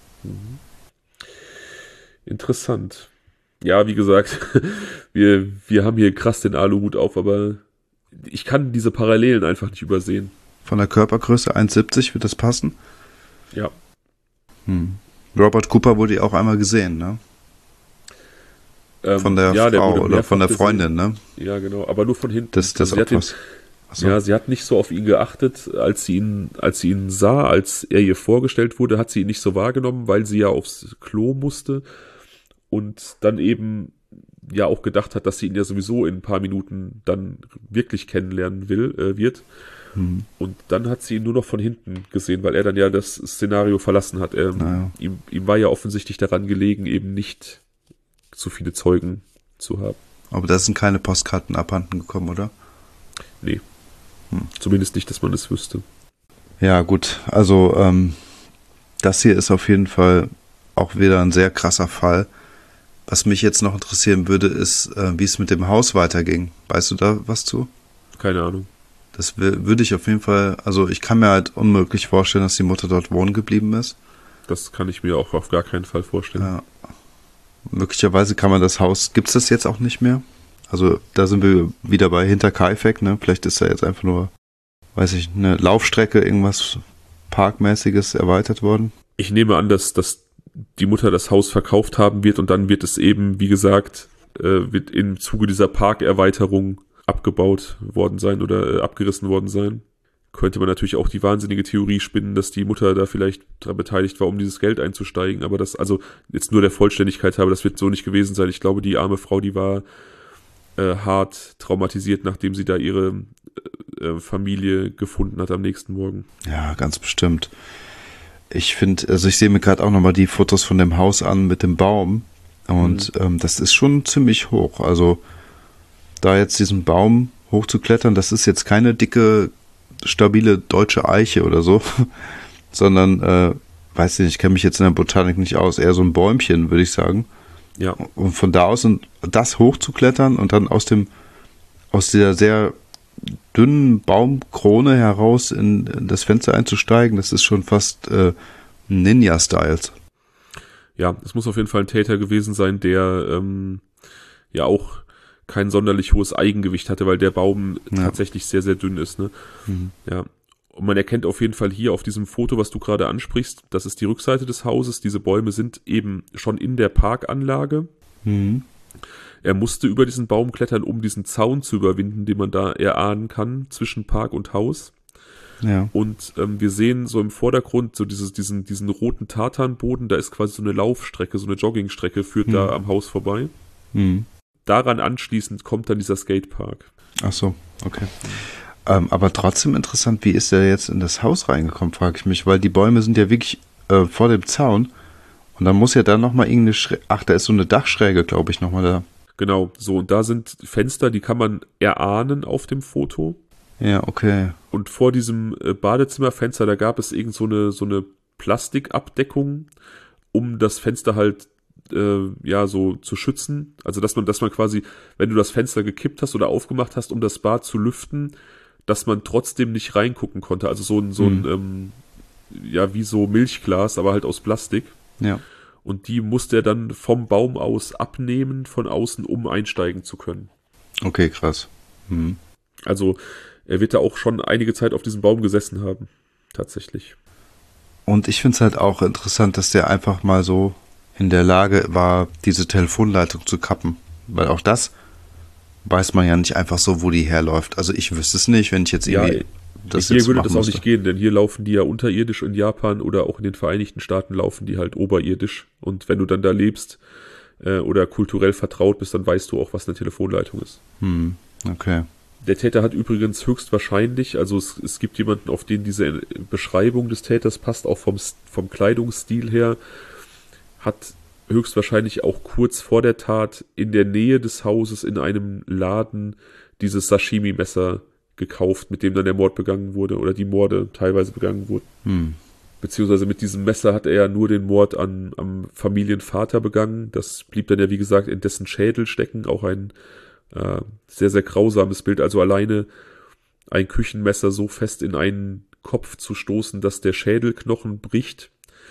Interessant. Ja, wie gesagt, wir, wir haben hier krass den Aluhut auf, aber ich kann diese Parallelen einfach nicht übersehen. Von der Körpergröße eins Komma siebzig wird das passen. Ja, Hm. Robert Cooper wurde ja auch einmal gesehen, ne? ähm, Von der ja, der Frau wurde oder von der mehrfach Freundin, ne? gesehen. Ja, genau, aber nur von hinten. Das, das Also sie, hat ihn, Opfers. Achso. ja, sie hat nicht so auf ihn geachtet, als sie ihn, als sie ihn sah, als er ihr vorgestellt wurde, hat sie ihn nicht so wahrgenommen, weil sie ja aufs Klo musste und dann eben ja auch gedacht hat, dass sie ihn ja sowieso in ein paar Minuten dann wirklich kennenlernen will, äh, wird. Hm. Und dann hat sie ihn nur noch von hinten gesehen, weil er dann ja das Szenario verlassen hat. Er, Naja. ihm, ihm war ja offensichtlich daran gelegen, eben nicht so viele Zeugen zu haben. Aber da sind keine Postkarten abhanden gekommen, oder? Nee. Hm. Zumindest nicht, dass man es wüsste. Ja, gut. Also ähm, das hier ist auf jeden Fall auch wieder ein sehr krasser Fall. Was mich jetzt noch interessieren würde, ist, äh, wie es mit dem Haus weiterging. Weißt du da was zu? Keine Ahnung. Das will, würde ich auf jeden Fall, also ich kann mir halt unmöglich vorstellen, dass die Mutter dort wohnen geblieben ist. Das kann ich mir auch auf gar keinen Fall vorstellen. Ja. Möglicherweise kann man das Haus, gibt's das jetzt auch nicht mehr? Also da sind wir wieder bei Hinterkaifeck, ne? Vielleicht ist da jetzt einfach nur, weiß ich, eine Laufstrecke, irgendwas Parkmäßiges erweitert worden. Ich nehme an, dass, dass die Mutter das Haus verkauft haben wird und dann wird es eben, wie gesagt, äh, wird im Zuge dieser Parkerweiterung abgebaut worden sein oder äh, abgerissen worden sein. Könnte man natürlich auch die wahnsinnige Theorie spinnen, dass die Mutter da vielleicht daran beteiligt war, um dieses Geld einzusteigen. Aber das, also jetzt nur der Vollständigkeit habe, das wird so nicht gewesen sein. Ich glaube, die arme Frau, die war äh, hart traumatisiert, nachdem sie da ihre äh, Familie gefunden hat am nächsten Morgen. Ja, ganz bestimmt. Ich finde, also ich sehe mir gerade auch nochmal die Fotos von dem Haus an mit dem Baum. Und mhm. ähm, das ist schon ziemlich hoch. Also da jetzt diesen Baum hochzuklettern, das ist jetzt keine dicke, stabile deutsche Eiche oder so, sondern, äh, weiß nicht, ich kenne mich jetzt in der Botanik nicht aus, eher so ein Bäumchen, würde ich sagen. Ja. Und von da aus und das hochzuklettern und dann aus dem, aus der sehr dünnen Baumkrone heraus in, in das Fenster einzusteigen, das ist schon fast äh, Ninja-Styles. Ja, es muss auf jeden Fall ein Täter gewesen sein, der ähm, ja auch kein sonderlich hohes Eigengewicht hatte, weil der Baum ja. tatsächlich sehr, sehr dünn ist. Ne? Mhm. Ja. Und man erkennt auf jeden Fall hier auf diesem Foto, was du gerade ansprichst, das ist die Rückseite des Hauses. Diese Bäume sind eben schon in der Parkanlage. Mhm. Er musste über diesen Baum klettern, um diesen Zaun zu überwinden, den man da erahnen kann zwischen Park und Haus. Ja. Und ähm, wir sehen so im Vordergrund so dieses, diesen, diesen roten Tartanboden, da ist quasi so eine Laufstrecke, so eine Joggingstrecke, führt mhm. da am Haus vorbei. Mhm. Daran anschließend kommt dann dieser Skatepark. Ach so, okay. Ähm, aber trotzdem interessant, wie ist der jetzt in das Haus reingekommen, frage ich mich, weil die Bäume sind ja wirklich äh, vor dem Zaun und dann muss ja da nochmal irgendeine Schräge, ach, da ist so eine Dachschräge, glaube ich, nochmal da. Genau, so, und da sind Fenster, die kann man erahnen auf dem Foto. Ja, okay. Und vor diesem äh, Badezimmerfenster, da gab es irgend so eine, so eine Plastikabdeckung, um das Fenster halt äh, ja, so zu schützen. Also, dass man, dass man quasi, wenn du das Fenster gekippt hast oder aufgemacht hast, um das Bad zu lüften, dass man trotzdem nicht reingucken konnte. Also so ein, so ein, mhm. ähm, ja, wie so Milchglas, aber halt aus Plastik. Ja. Und die musste er dann vom Baum aus abnehmen, von außen, um einsteigen zu können. Okay, krass. Mhm. Also, er wird da auch schon einige Zeit auf diesem Baum gesessen haben. Tatsächlich. Und ich finde es halt auch interessant, dass der einfach mal so in der Lage war, diese Telefonleitung zu kappen. Weil auch das weiß man ja nicht einfach so, wo die herläuft. Also ich wüsste es nicht, wenn ich jetzt irgendwie... Ja, das hier jetzt würde das auch musste. nicht gehen, denn hier laufen die ja unterirdisch in Japan oder auch in den Vereinigten Staaten laufen die halt oberirdisch. Und wenn du dann da lebst äh, oder kulturell vertraut bist, dann weißt du auch, was eine Telefonleitung ist. Hm, okay. Der Täter hat übrigens höchstwahrscheinlich, also es, es gibt jemanden, auf den diese Beschreibung des Täters passt, auch vom, vom Kleidungsstil her, hat höchstwahrscheinlich auch kurz vor der Tat in der Nähe des Hauses in einem Laden dieses Sashimi-Messer gekauft, mit dem dann der Mord begangen wurde oder die Morde teilweise begangen wurden. Hm. Beziehungsweise mit diesem Messer hat er ja nur den Mord an, am Familienvater begangen. Das blieb dann ja, wie gesagt, in dessen Schädel stecken. Auch ein äh, sehr, sehr grausames Bild. Also alleine ein Küchenmesser so fest in einen Kopf zu stoßen, dass der Schädelknochen bricht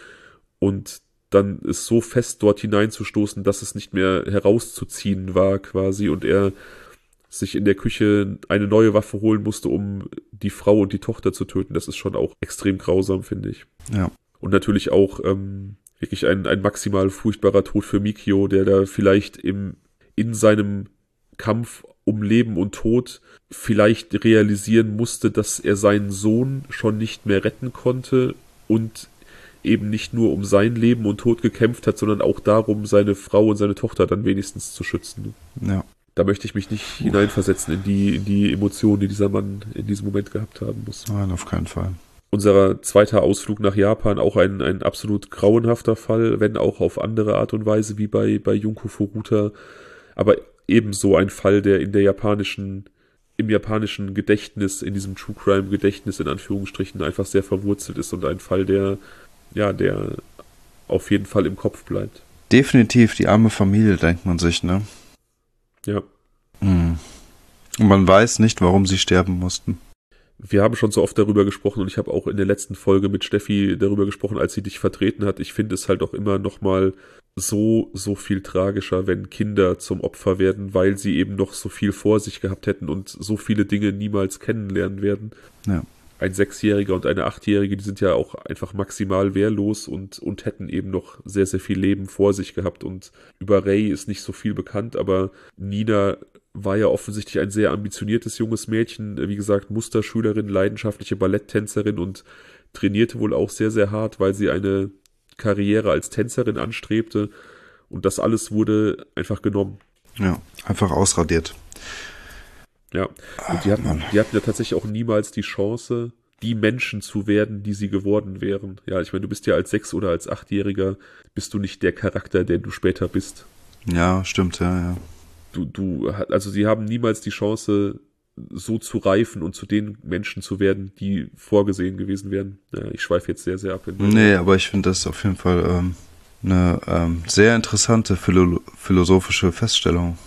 und dann ist so fest dort hineinzustoßen, dass es nicht mehr herauszuziehen war quasi und er sich in der Küche eine neue Waffe holen musste, um die Frau und die Tochter zu töten. Das ist schon auch extrem grausam, finde ich. Ja. Und natürlich auch ähm, wirklich ein, ein maximal furchtbarer Tod für Mikio, der da vielleicht im, in seinem Kampf um Leben und Tod vielleicht realisieren musste, dass er seinen Sohn schon nicht mehr retten konnte und eben nicht nur um sein Leben und Tod gekämpft hat, sondern auch darum, seine Frau und seine Tochter dann wenigstens zu schützen. Ja. Da möchte ich mich nicht Uff. hineinversetzen in die, in die Emotionen, die dieser Mann in diesem Moment gehabt haben muss. Nein, auf keinen Fall. Unser zweiter Ausflug nach Japan, auch ein, ein absolut grauenhafter Fall, wenn auch auf andere Art und Weise wie bei, bei Junko Furuta, aber ebenso ein Fall, der in der japanischen im japanischen Gedächtnis, in diesem True Crime Gedächtnis in Anführungsstrichen einfach sehr verwurzelt ist und ein Fall, der, ja, der auf jeden Fall im Kopf bleibt. Definitiv, die arme Familie, denkt man sich, ne? Ja. Mhm. Und man weiß nicht, warum sie sterben mussten. Wir haben schon so oft darüber gesprochen und ich habe auch in der letzten Folge mit Steffi darüber gesprochen, als sie dich vertreten hat. Ich finde es halt auch immer nochmal so, so viel tragischer, wenn Kinder zum Opfer werden, weil sie eben noch so viel vor sich gehabt hätten und so viele Dinge niemals kennenlernen werden. Ja. Ein Sechsjähriger und eine Achtjährige, die sind ja auch einfach maximal wehrlos und, und hätten eben noch sehr, sehr viel Leben vor sich gehabt. Und über Ray ist nicht so viel bekannt, aber Nina war ja offensichtlich ein sehr ambitioniertes junges Mädchen, wie gesagt, Musterschülerin, leidenschaftliche Balletttänzerin und trainierte wohl auch sehr, sehr hart, weil sie eine Karriere als Tänzerin anstrebte. Und das alles wurde einfach genommen. Ja, einfach ausradiert. Ja, und die hatten, die hatten ja tatsächlich auch niemals die Chance, die Menschen zu werden, die sie geworden wären. Ja, ich meine, du bist ja als Sechs- oder als Achtjähriger, bist du nicht der Charakter, der du später bist. Ja, stimmt, ja, ja. Du, du, also sie haben niemals die Chance, so zu reifen und zu den Menschen zu werden, die vorgesehen gewesen wären. Ja, ich schweife jetzt sehr, sehr ab. In nee, aber ich finde das auf jeden Fall ähm, eine ähm, sehr interessante philo- philosophische Feststellung.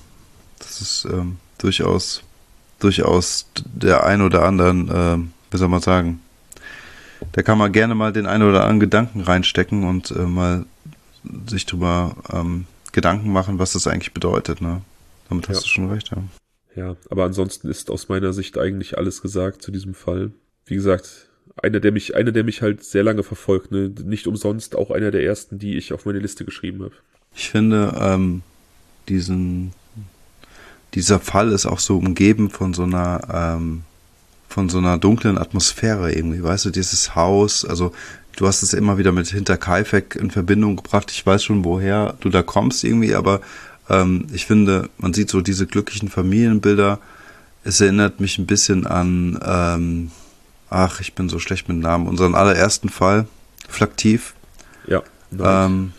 Das ist ähm, durchaus, durchaus der ein oder anderen, ähm, wie soll man sagen, da kann man gerne mal den ein oder anderen Gedanken reinstecken und äh, mal sich drüber ähm, Gedanken machen, was das eigentlich bedeutet, ne? Damit hast ja. du schon recht, ja. Ja, aber ansonsten ist aus meiner Sicht eigentlich alles gesagt zu diesem Fall. Wie gesagt, einer, der mich, einer, der mich halt sehr lange verfolgt, ne? Nicht umsonst auch einer der ersten, die ich auf meine Liste geschrieben habe. Ich finde, ähm, diesen, dieser Fall ist auch so umgeben von so einer, ähm, von so einer dunklen Atmosphäre irgendwie, weißt du, dieses Haus, also du hast es immer wieder mit Hinterkaifeck in Verbindung gebracht. Ich weiß schon, woher du da kommst irgendwie, aber ähm, ich finde, man sieht so diese glücklichen Familienbilder. Es erinnert mich ein bisschen an, ähm, ach, ich bin so schlecht mit Namen, unseren allerersten Fall, Flaktiv. Ja. Ähm,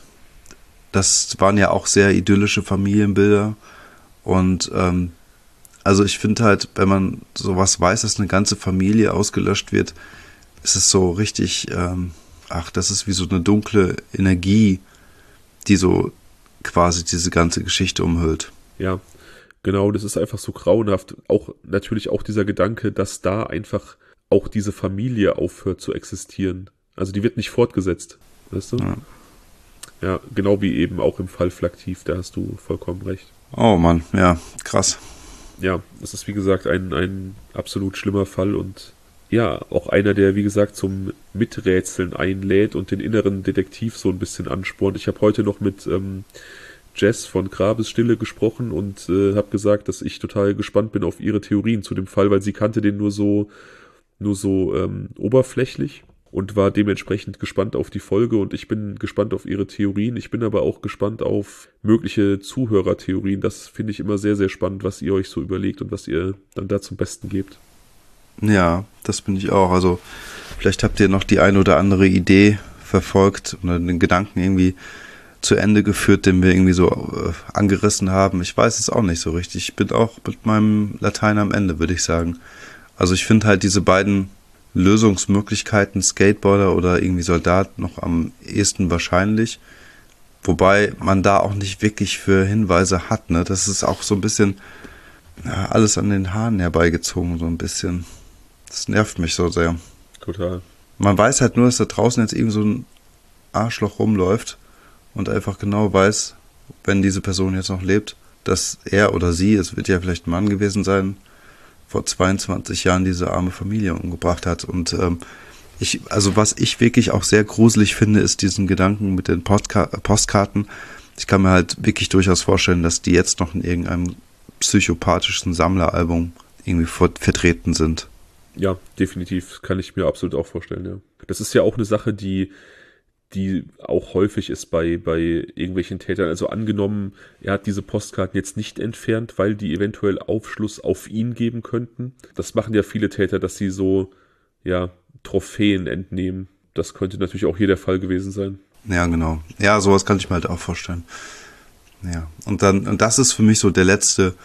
das waren ja auch sehr idyllische Familienbilder. Und ähm, also ich finde halt, wenn man sowas weiß, dass eine ganze Familie ausgelöscht wird, ist es so richtig, ähm, ach, das ist wie so eine dunkle Energie, die so quasi diese ganze Geschichte umhüllt. Ja, genau, das ist einfach so grauenhaft. Auch natürlich auch dieser Gedanke, dass da einfach auch diese Familie aufhört zu existieren. Also die wird nicht fortgesetzt, weißt du? Ja, ja genau wie eben auch im Fall Flaktiv, da hast du vollkommen recht. Oh Mann, ja, krass. Ja, das ist wie gesagt ein, ein absolut schlimmer Fall und ja, auch einer, der wie gesagt zum Miträtseln einlädt und den inneren Detektiv so ein bisschen anspornt. Ich habe heute noch mit ähm, Jess von Grabesstille gesprochen und äh, habe gesagt, dass ich total gespannt bin auf ihre Theorien zu dem Fall, weil sie kannte den nur so nur so ähm, oberflächlich und war dementsprechend gespannt auf die Folge und ich bin gespannt auf ihre Theorien. Ich bin aber auch gespannt auf mögliche Zuhörertheorien. Das finde ich immer sehr, sehr spannend, was ihr euch so überlegt und was ihr dann da zum Besten gebt. Ja, das bin ich auch. Also vielleicht habt ihr noch die ein oder andere Idee verfolgt oder den Gedanken irgendwie zu Ende geführt, den wir irgendwie so äh, angerissen haben. Ich weiß es auch nicht so richtig. Ich bin auch mit meinem Latein am Ende, würde ich sagen. Also ich finde halt diese beiden Lösungsmöglichkeiten, Skateboarder oder irgendwie Soldat, noch am ehesten wahrscheinlich. Wobei man da auch nicht wirklich für Hinweise hat, ne? Das ist auch so ein bisschen ja, alles an den Haaren herbeigezogen, so ein bisschen. Das nervt mich so sehr. Total. Man weiß halt nur, dass da draußen jetzt irgendwie so ein Arschloch rumläuft und einfach genau weiß, wenn diese Person jetzt noch lebt, dass er oder sie, es wird ja vielleicht ein Mann gewesen sein, vor zweiundzwanzig Jahren diese arme Familie umgebracht hat. Und ähm, ich, also was ich wirklich auch sehr gruselig finde, ist diesen Gedanken mit den Postka- Postkarten. Ich kann mir halt wirklich durchaus vorstellen, dass die jetzt noch in irgendeinem psychopathischen Sammleralbum irgendwie ver- vertreten sind. Ja, definitiv, kann ich mir absolut auch vorstellen, ja. Das ist ja auch eine Sache, die, die auch häufig ist bei, bei irgendwelchen Tätern. Also angenommen, er hat diese Postkarten jetzt nicht entfernt, weil die eventuell Aufschluss auf ihn geben könnten. Das machen ja viele Täter, dass sie so, ja, Trophäen entnehmen. Das könnte natürlich auch hier der Fall gewesen sein. Ja, genau. Ja, sowas kann ich mir halt auch vorstellen. Ja, und dann, und das ist für mich so der letzte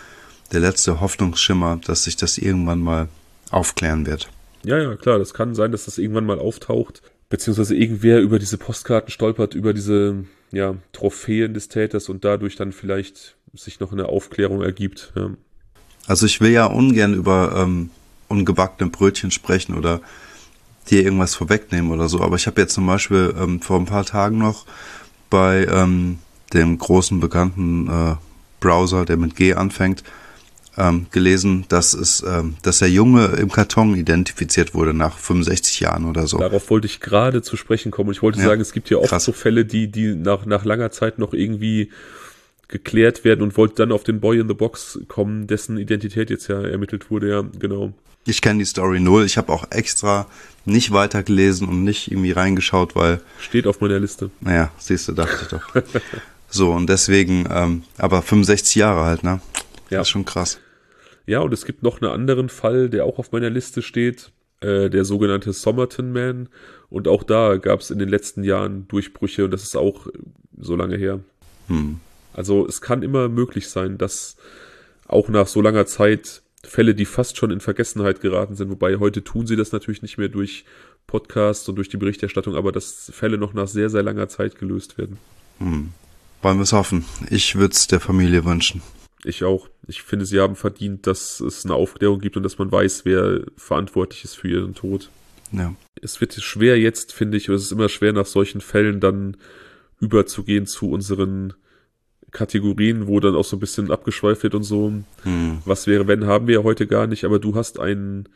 der letzte Hoffnungsschimmer, dass sich das irgendwann mal aufklären wird. Ja, ja, klar, das kann sein, dass das irgendwann mal auftaucht, beziehungsweise irgendwer über diese Postkarten stolpert, über diese ja, Trophäen des Täters und dadurch dann vielleicht sich noch eine Aufklärung ergibt. Ja. Also ich will ja ungern über ähm, ungebackene Brötchen sprechen oder dir irgendwas vorwegnehmen oder so, aber ich habe jetzt zum Beispiel ähm, vor ein paar Tagen noch bei ähm, dem großen bekannten äh, Browser, der mit G anfängt, ähm, gelesen, dass es, ähm, dass der Junge im Karton identifiziert wurde nach fünfundsechzig Jahren oder so. Darauf wollte ich gerade zu sprechen kommen. Und ich wollte ja, sagen, es gibt ja oft krass. so Fälle, die, die nach, nach langer Zeit noch irgendwie geklärt werden und wollte dann auf den Boy in the Box kommen, dessen Identität jetzt ja ermittelt wurde, ja, genau. Ich kenne die Story null. Ich habe auch extra nicht weitergelesen und nicht irgendwie reingeschaut, weil... Steht auf meiner Liste. Naja, siehst du, dachte ich doch. So, und deswegen, ähm, aber fünfundsechzig Jahre halt, ne? Ja. Das ist schon krass. Ja, und es gibt noch einen anderen Fall, der auch auf meiner Liste steht, äh, der sogenannte Somerton Man. Und auch da gab es in den letzten Jahren Durchbrüche und das ist auch so lange her. Hm. Also es kann immer möglich sein, dass auch nach so langer Zeit Fälle, die fast schon in Vergessenheit geraten sind, wobei heute tun sie das natürlich nicht mehr durch Podcasts und durch die Berichterstattung, aber dass Fälle noch nach sehr, sehr langer Zeit gelöst werden. Hm. Wollen wir es hoffen. Ich würde es der Familie wünschen. Ich auch. Ich finde, sie haben verdient, dass es eine Aufklärung gibt und dass man weiß, wer verantwortlich ist für ihren Tod. Ja. Es wird schwer jetzt, finde ich, oder es ist immer schwer, nach solchen Fällen dann überzugehen zu unseren Kategorien, wo dann auch so ein bisschen abgeschweift wird und so. Hm. Was wäre, wenn, haben wir ja heute gar nicht, aber du hast einen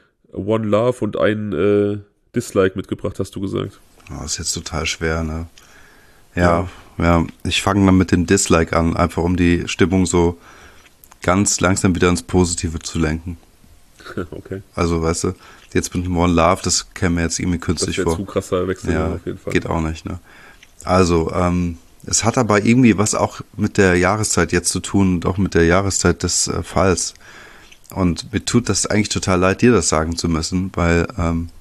One Love und einen äh, Dislike mitgebracht, hast du gesagt. Oh, ist jetzt total schwer, ne? Ja, ja, ja. Ich fange dann mit dem Dislike an, einfach um die Stimmung so ganz langsam wieder ins Positive zu lenken. Okay. Also, weißt du, jetzt mit dem One Love, das käme mir jetzt irgendwie künstlich das vor. Zu krasser Wechsel ja, auf jeden Fall. Geht auch nicht, ne? Also, ähm, es hat aber irgendwie was auch mit der Jahreszeit jetzt zu tun und auch mit der Jahreszeit des äh, Falls. Und mir tut das eigentlich total leid, dir das sagen zu müssen, weil ähm,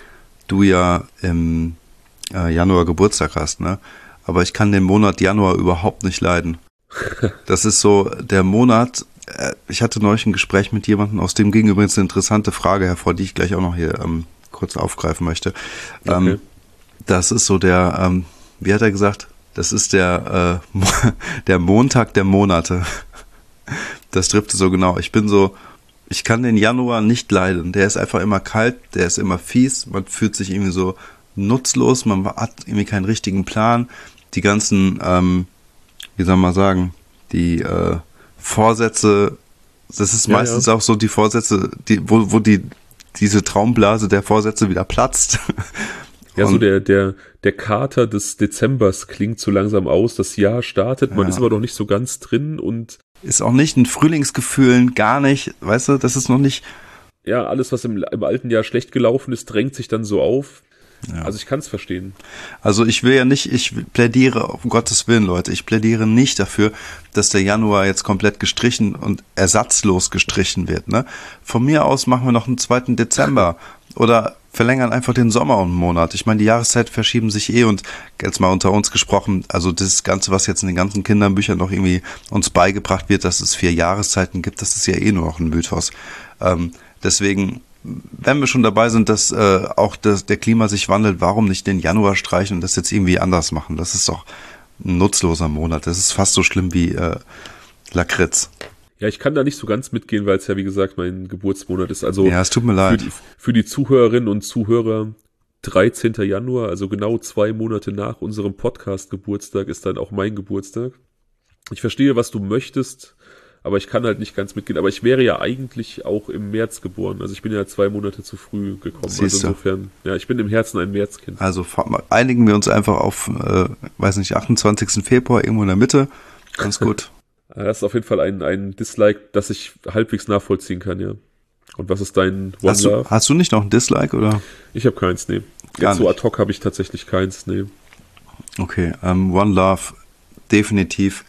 du ja im äh, Januar Geburtstag hast, ne? Aber ich kann den Monat Januar überhaupt nicht leiden. Das ist so der Monat, äh, ich hatte neulich ein Gespräch mit jemandem, aus dem ging übrigens eine interessante Frage hervor, die ich gleich auch noch hier ähm, kurz aufgreifen möchte. Ähm, okay. Das ist so der, ähm, wie hat er gesagt? Das ist der, äh, der Montag der Monate. Das trifft es so genau. Ich bin so, ich kann den Januar nicht leiden. Der ist einfach immer kalt, der ist immer fies. Man fühlt sich irgendwie so nutzlos, man hat irgendwie keinen richtigen Plan. Die ganzen, ähm, wie soll man sagen, die äh, Vorsätze, das ist ja, meistens ja. auch so die Vorsätze, die, wo, wo die diese Traumblase der Vorsätze wieder platzt. Ja, so der, der, der Kater des Dezembers klingt so langsam aus, das Jahr startet, man ja. ist aber noch nicht so ganz drin und... Ist auch nicht ein Frühlingsgefühl, gar nicht, weißt du, das ist noch nicht... Ja, alles, was im, im alten Jahr schlecht gelaufen ist, drängt sich dann so auf. Ja. Also ich kann es verstehen. Also ich will ja nicht, ich plädiere, um Gottes Willen, Leute, ich plädiere nicht dafür, dass der Januar jetzt komplett gestrichen und ersatzlos gestrichen wird, ne? Von mir aus machen wir noch einen zweiten Dezember oder verlängern einfach den Sommer um einen Monat. Ich meine, die Jahreszeiten verschieben sich eh und jetzt mal unter uns gesprochen, also das Ganze, was jetzt in den ganzen Kinderbüchern noch irgendwie uns beigebracht wird, dass es vier Jahreszeiten gibt, das ist ja eh nur noch ein Mythos. Ähm, deswegen, wenn wir schon dabei sind, dass äh, auch das, der Klima sich wandelt, warum nicht den Januar streichen und das jetzt irgendwie anders machen? Das ist doch ein nutzloser Monat. Das ist fast so schlimm wie äh, Lakritz. Ja, ich kann da nicht so ganz mitgehen, weil es ja, wie gesagt, mein Geburtsmonat ist. Also ja, es tut mir leid. Für die, für die Zuhörerinnen und Zuhörer, dreizehnten Januar, also genau zwei Monate nach unserem Podcast-Geburtstag, ist dann auch mein Geburtstag. Ich verstehe, was du möchtest, aber ich kann halt nicht ganz mitgehen. Aber ich wäre ja eigentlich auch im März geboren. Also ich bin ja zwei Monate zu früh gekommen. Siehst also insofern, du? Ja, ich bin im Herzen ein Märzkind. Also einigen wir uns einfach auf, äh, weiß nicht, achtundzwanzigsten Februar, irgendwo in der Mitte. Ganz gut. Das ist auf jeden Fall ein, ein Dislike, das ich halbwegs nachvollziehen kann, ja. Und was ist dein One hast Love? Du, hast du nicht noch ein Dislike, oder? Ich habe keins, nee. Gar Jetzt nicht. So ad hoc habe ich tatsächlich keins, nee. Okay, ähm, One Love, definitiv.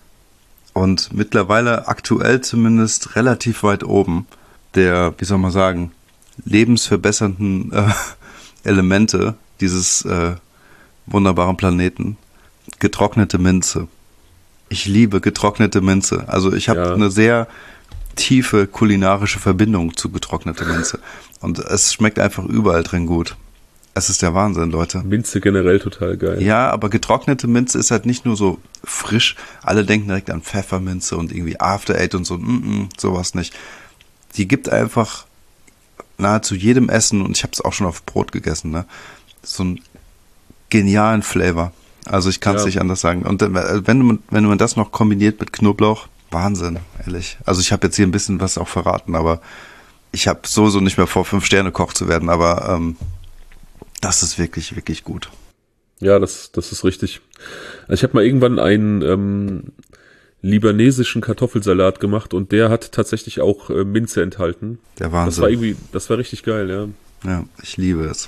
Und mittlerweile aktuell zumindest relativ weit oben der, wie soll man sagen, lebensverbessernden äh, Elemente dieses äh, wunderbaren Planeten. Getrocknete Minze. Ich liebe getrocknete Minze. Also ich habe ja. eine sehr tiefe kulinarische Verbindung zu getrockneter Minze. Und es schmeckt einfach überall drin gut. Es ist der Wahnsinn, Leute. Minze generell total geil. Ja, aber getrocknete Minze ist halt nicht nur so frisch. Alle denken direkt an Pfefferminze und irgendwie After Eight und so. Mm-mm, sowas nicht. Die gibt einfach nahezu jedem Essen, und ich habe es auch schon auf Brot gegessen, ne, so einen genialen Flavor. Also ich kann es ja. nicht anders sagen. Und wenn man, wenn man das noch kombiniert mit Knoblauch, Wahnsinn, ehrlich. Also ich habe jetzt hier ein bisschen was auch verraten, aber ich habe sowieso nicht mehr vor, Fünf-Sterne-Koch zu werden, aber ähm, das ist wirklich, wirklich gut. Ja, das, das ist richtig. Also ich habe mal irgendwann einen ähm, libanesischen Kartoffelsalat gemacht und der hat tatsächlich auch äh, Minze enthalten. Der Wahnsinn. Das war irgendwie, das war richtig geil, ja. Ja, ich liebe es.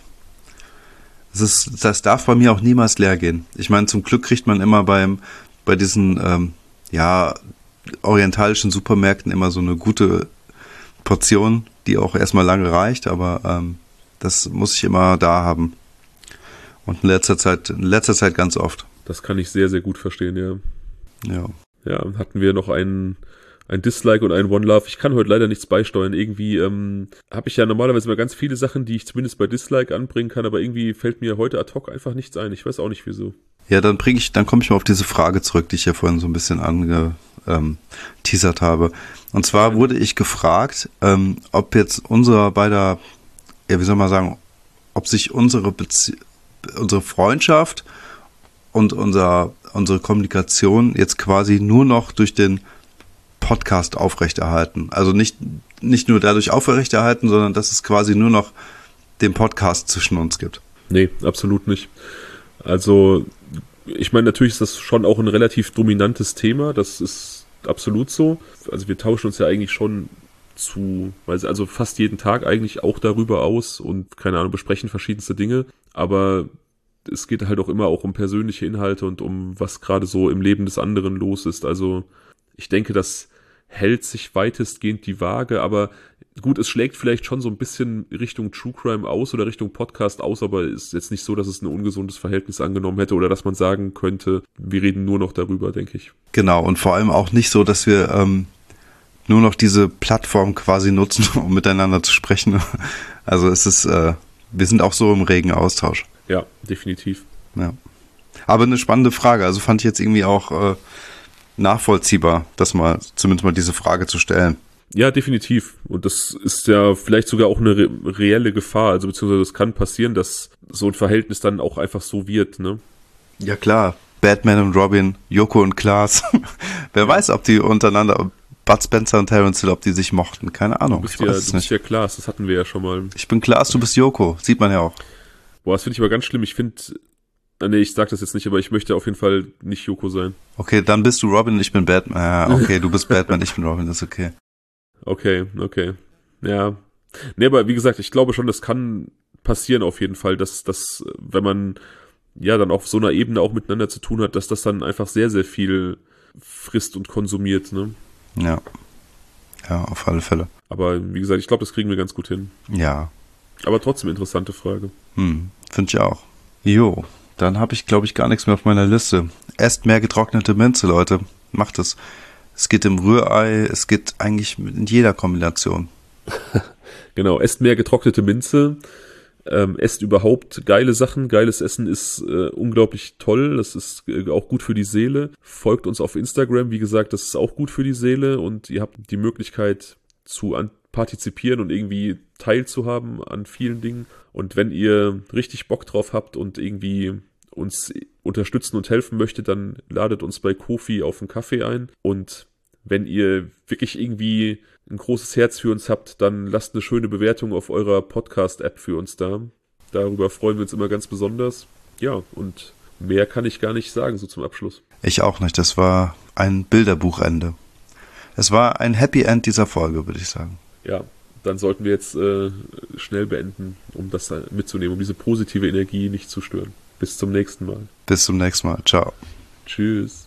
Das ist, das darf bei mir auch niemals leer gehen. Ich meine, zum Glück kriegt man immer beim, bei diesen, ähm, ja, orientalischen Supermärkten immer so eine gute Portion, die auch erstmal lange reicht, aber ähm, das muss ich immer da haben. Und in letzter Zeit, in letzter Zeit ganz oft. Das kann ich sehr, sehr gut verstehen, ja. Ja. Ja, hatten wir noch einen, ein Dislike und ein One Love. Ich kann heute leider nichts beisteuern. Irgendwie ähm, habe ich ja normalerweise immer ganz viele Sachen, die ich zumindest bei Dislike anbringen kann, aber irgendwie fällt mir heute ad hoc einfach nichts ein. Ich weiß auch nicht wieso. Ja, dann bringe ich, dann komme ich mal auf diese Frage zurück, die ich ja vorhin so ein bisschen angeteasert ähm, habe. Und zwar wurde ich gefragt, ähm, ob jetzt unser beider, ja, wie soll man sagen, ob sich unsere Bezie- unsere Freundschaft und unser, unsere Kommunikation jetzt quasi nur noch durch den Podcast aufrechterhalten. Also nicht, nicht nur dadurch aufrechterhalten, sondern dass es quasi nur noch den Podcast zwischen uns gibt. Nee, absolut nicht. Also, ich meine, natürlich ist das schon auch ein relativ dominantes Thema, das ist absolut so. Also wir tauschen uns ja eigentlich schon zu, also fast jeden Tag eigentlich auch darüber aus und, keine Ahnung, besprechen verschiedenste Dinge, aber es geht halt auch immer auch um persönliche Inhalte und um was gerade so im Leben des anderen los ist. Also ich denke, das hält sich weitestgehend die Waage, aber gut, es schlägt vielleicht schon so ein bisschen Richtung True Crime aus oder Richtung Podcast aus, aber ist jetzt nicht so, dass es ein ungesundes Verhältnis angenommen hätte oder dass man sagen könnte, wir reden nur noch darüber, denke ich. Genau, und vor allem auch nicht so, dass wir ähm, nur noch diese Plattform quasi nutzen, um miteinander zu sprechen. Also es ist, äh, wir sind auch so im regen Austausch. Ja, definitiv. Ja. Aber eine spannende Frage, also fand ich jetzt irgendwie auch äh, nachvollziehbar, das mal, zumindest mal diese Frage zu stellen. Ja, definitiv. Und das ist ja vielleicht sogar auch eine re- reelle Gefahr. Also beziehungsweise es kann passieren, dass so ein Verhältnis dann auch einfach so wird, ne? Ja klar, Batman und Robin, Joko und Klaas. Wer weiß, ob die untereinander, Bud Spencer und Terence Hill, ob die sich mochten. Keine Ahnung. Du bist, ich ja, weiß du es bist nicht. ja Klaas, das hatten wir ja schon mal. Ich bin Klaas, du bist Joko. Sieht man ja auch. Boah, das finde ich aber ganz schlimm. Ich finde, nee, ich sag das jetzt nicht, aber ich möchte auf jeden Fall nicht Joko sein. Okay, dann bist du Robin, ich bin Batman. Ah, okay, du bist Batman, ich bin Robin, das ist okay. Okay, okay. Ja. Nee, aber wie gesagt, ich glaube schon, das kann passieren auf jeden Fall, dass, dass, wenn man ja dann auf so einer Ebene auch miteinander zu tun hat, dass das dann einfach sehr, sehr viel frisst und konsumiert, ne? Ja. Ja, auf alle Fälle. Aber wie gesagt, ich glaube, das kriegen wir ganz gut hin. Ja. Aber trotzdem interessante Frage. Hm, finde ich auch. Jo, dann habe ich, glaube ich, gar nichts mehr auf meiner Liste. Esst mehr getrocknete Minze, Leute. Macht es. Es geht im Rührei, es geht eigentlich in jeder Kombination. Genau, esst mehr getrocknete Minze. Ähm, esst überhaupt geile Sachen. Geiles Essen ist äh, unglaublich toll. Das ist äh, auch gut für die Seele. Folgt uns auf Instagram. Wie gesagt, das ist auch gut für die Seele. Und ihr habt die Möglichkeit zu an- partizipieren und irgendwie teilzuhaben an vielen Dingen. Und wenn ihr richtig Bock drauf habt und irgendwie uns unterstützen und helfen möchtet, dann ladet uns bei Ko-fi auf einen Kaffee ein. Und wenn ihr wirklich irgendwie ein großes Herz für uns habt, dann lasst eine schöne Bewertung auf eurer Podcast-App für uns da. Darüber freuen wir uns immer ganz besonders. Ja, und mehr kann ich gar nicht sagen, so zum Abschluss. Ich auch nicht. Das war ein Bilderbuchende. Es war ein Happy End dieser Folge, würde ich sagen. Ja, dann sollten wir jetzt äh, schnell beenden, um das mitzunehmen, um diese positive Energie nicht zu stören. Bis zum nächsten Mal. Bis zum nächsten Mal. Ciao. Tschüss.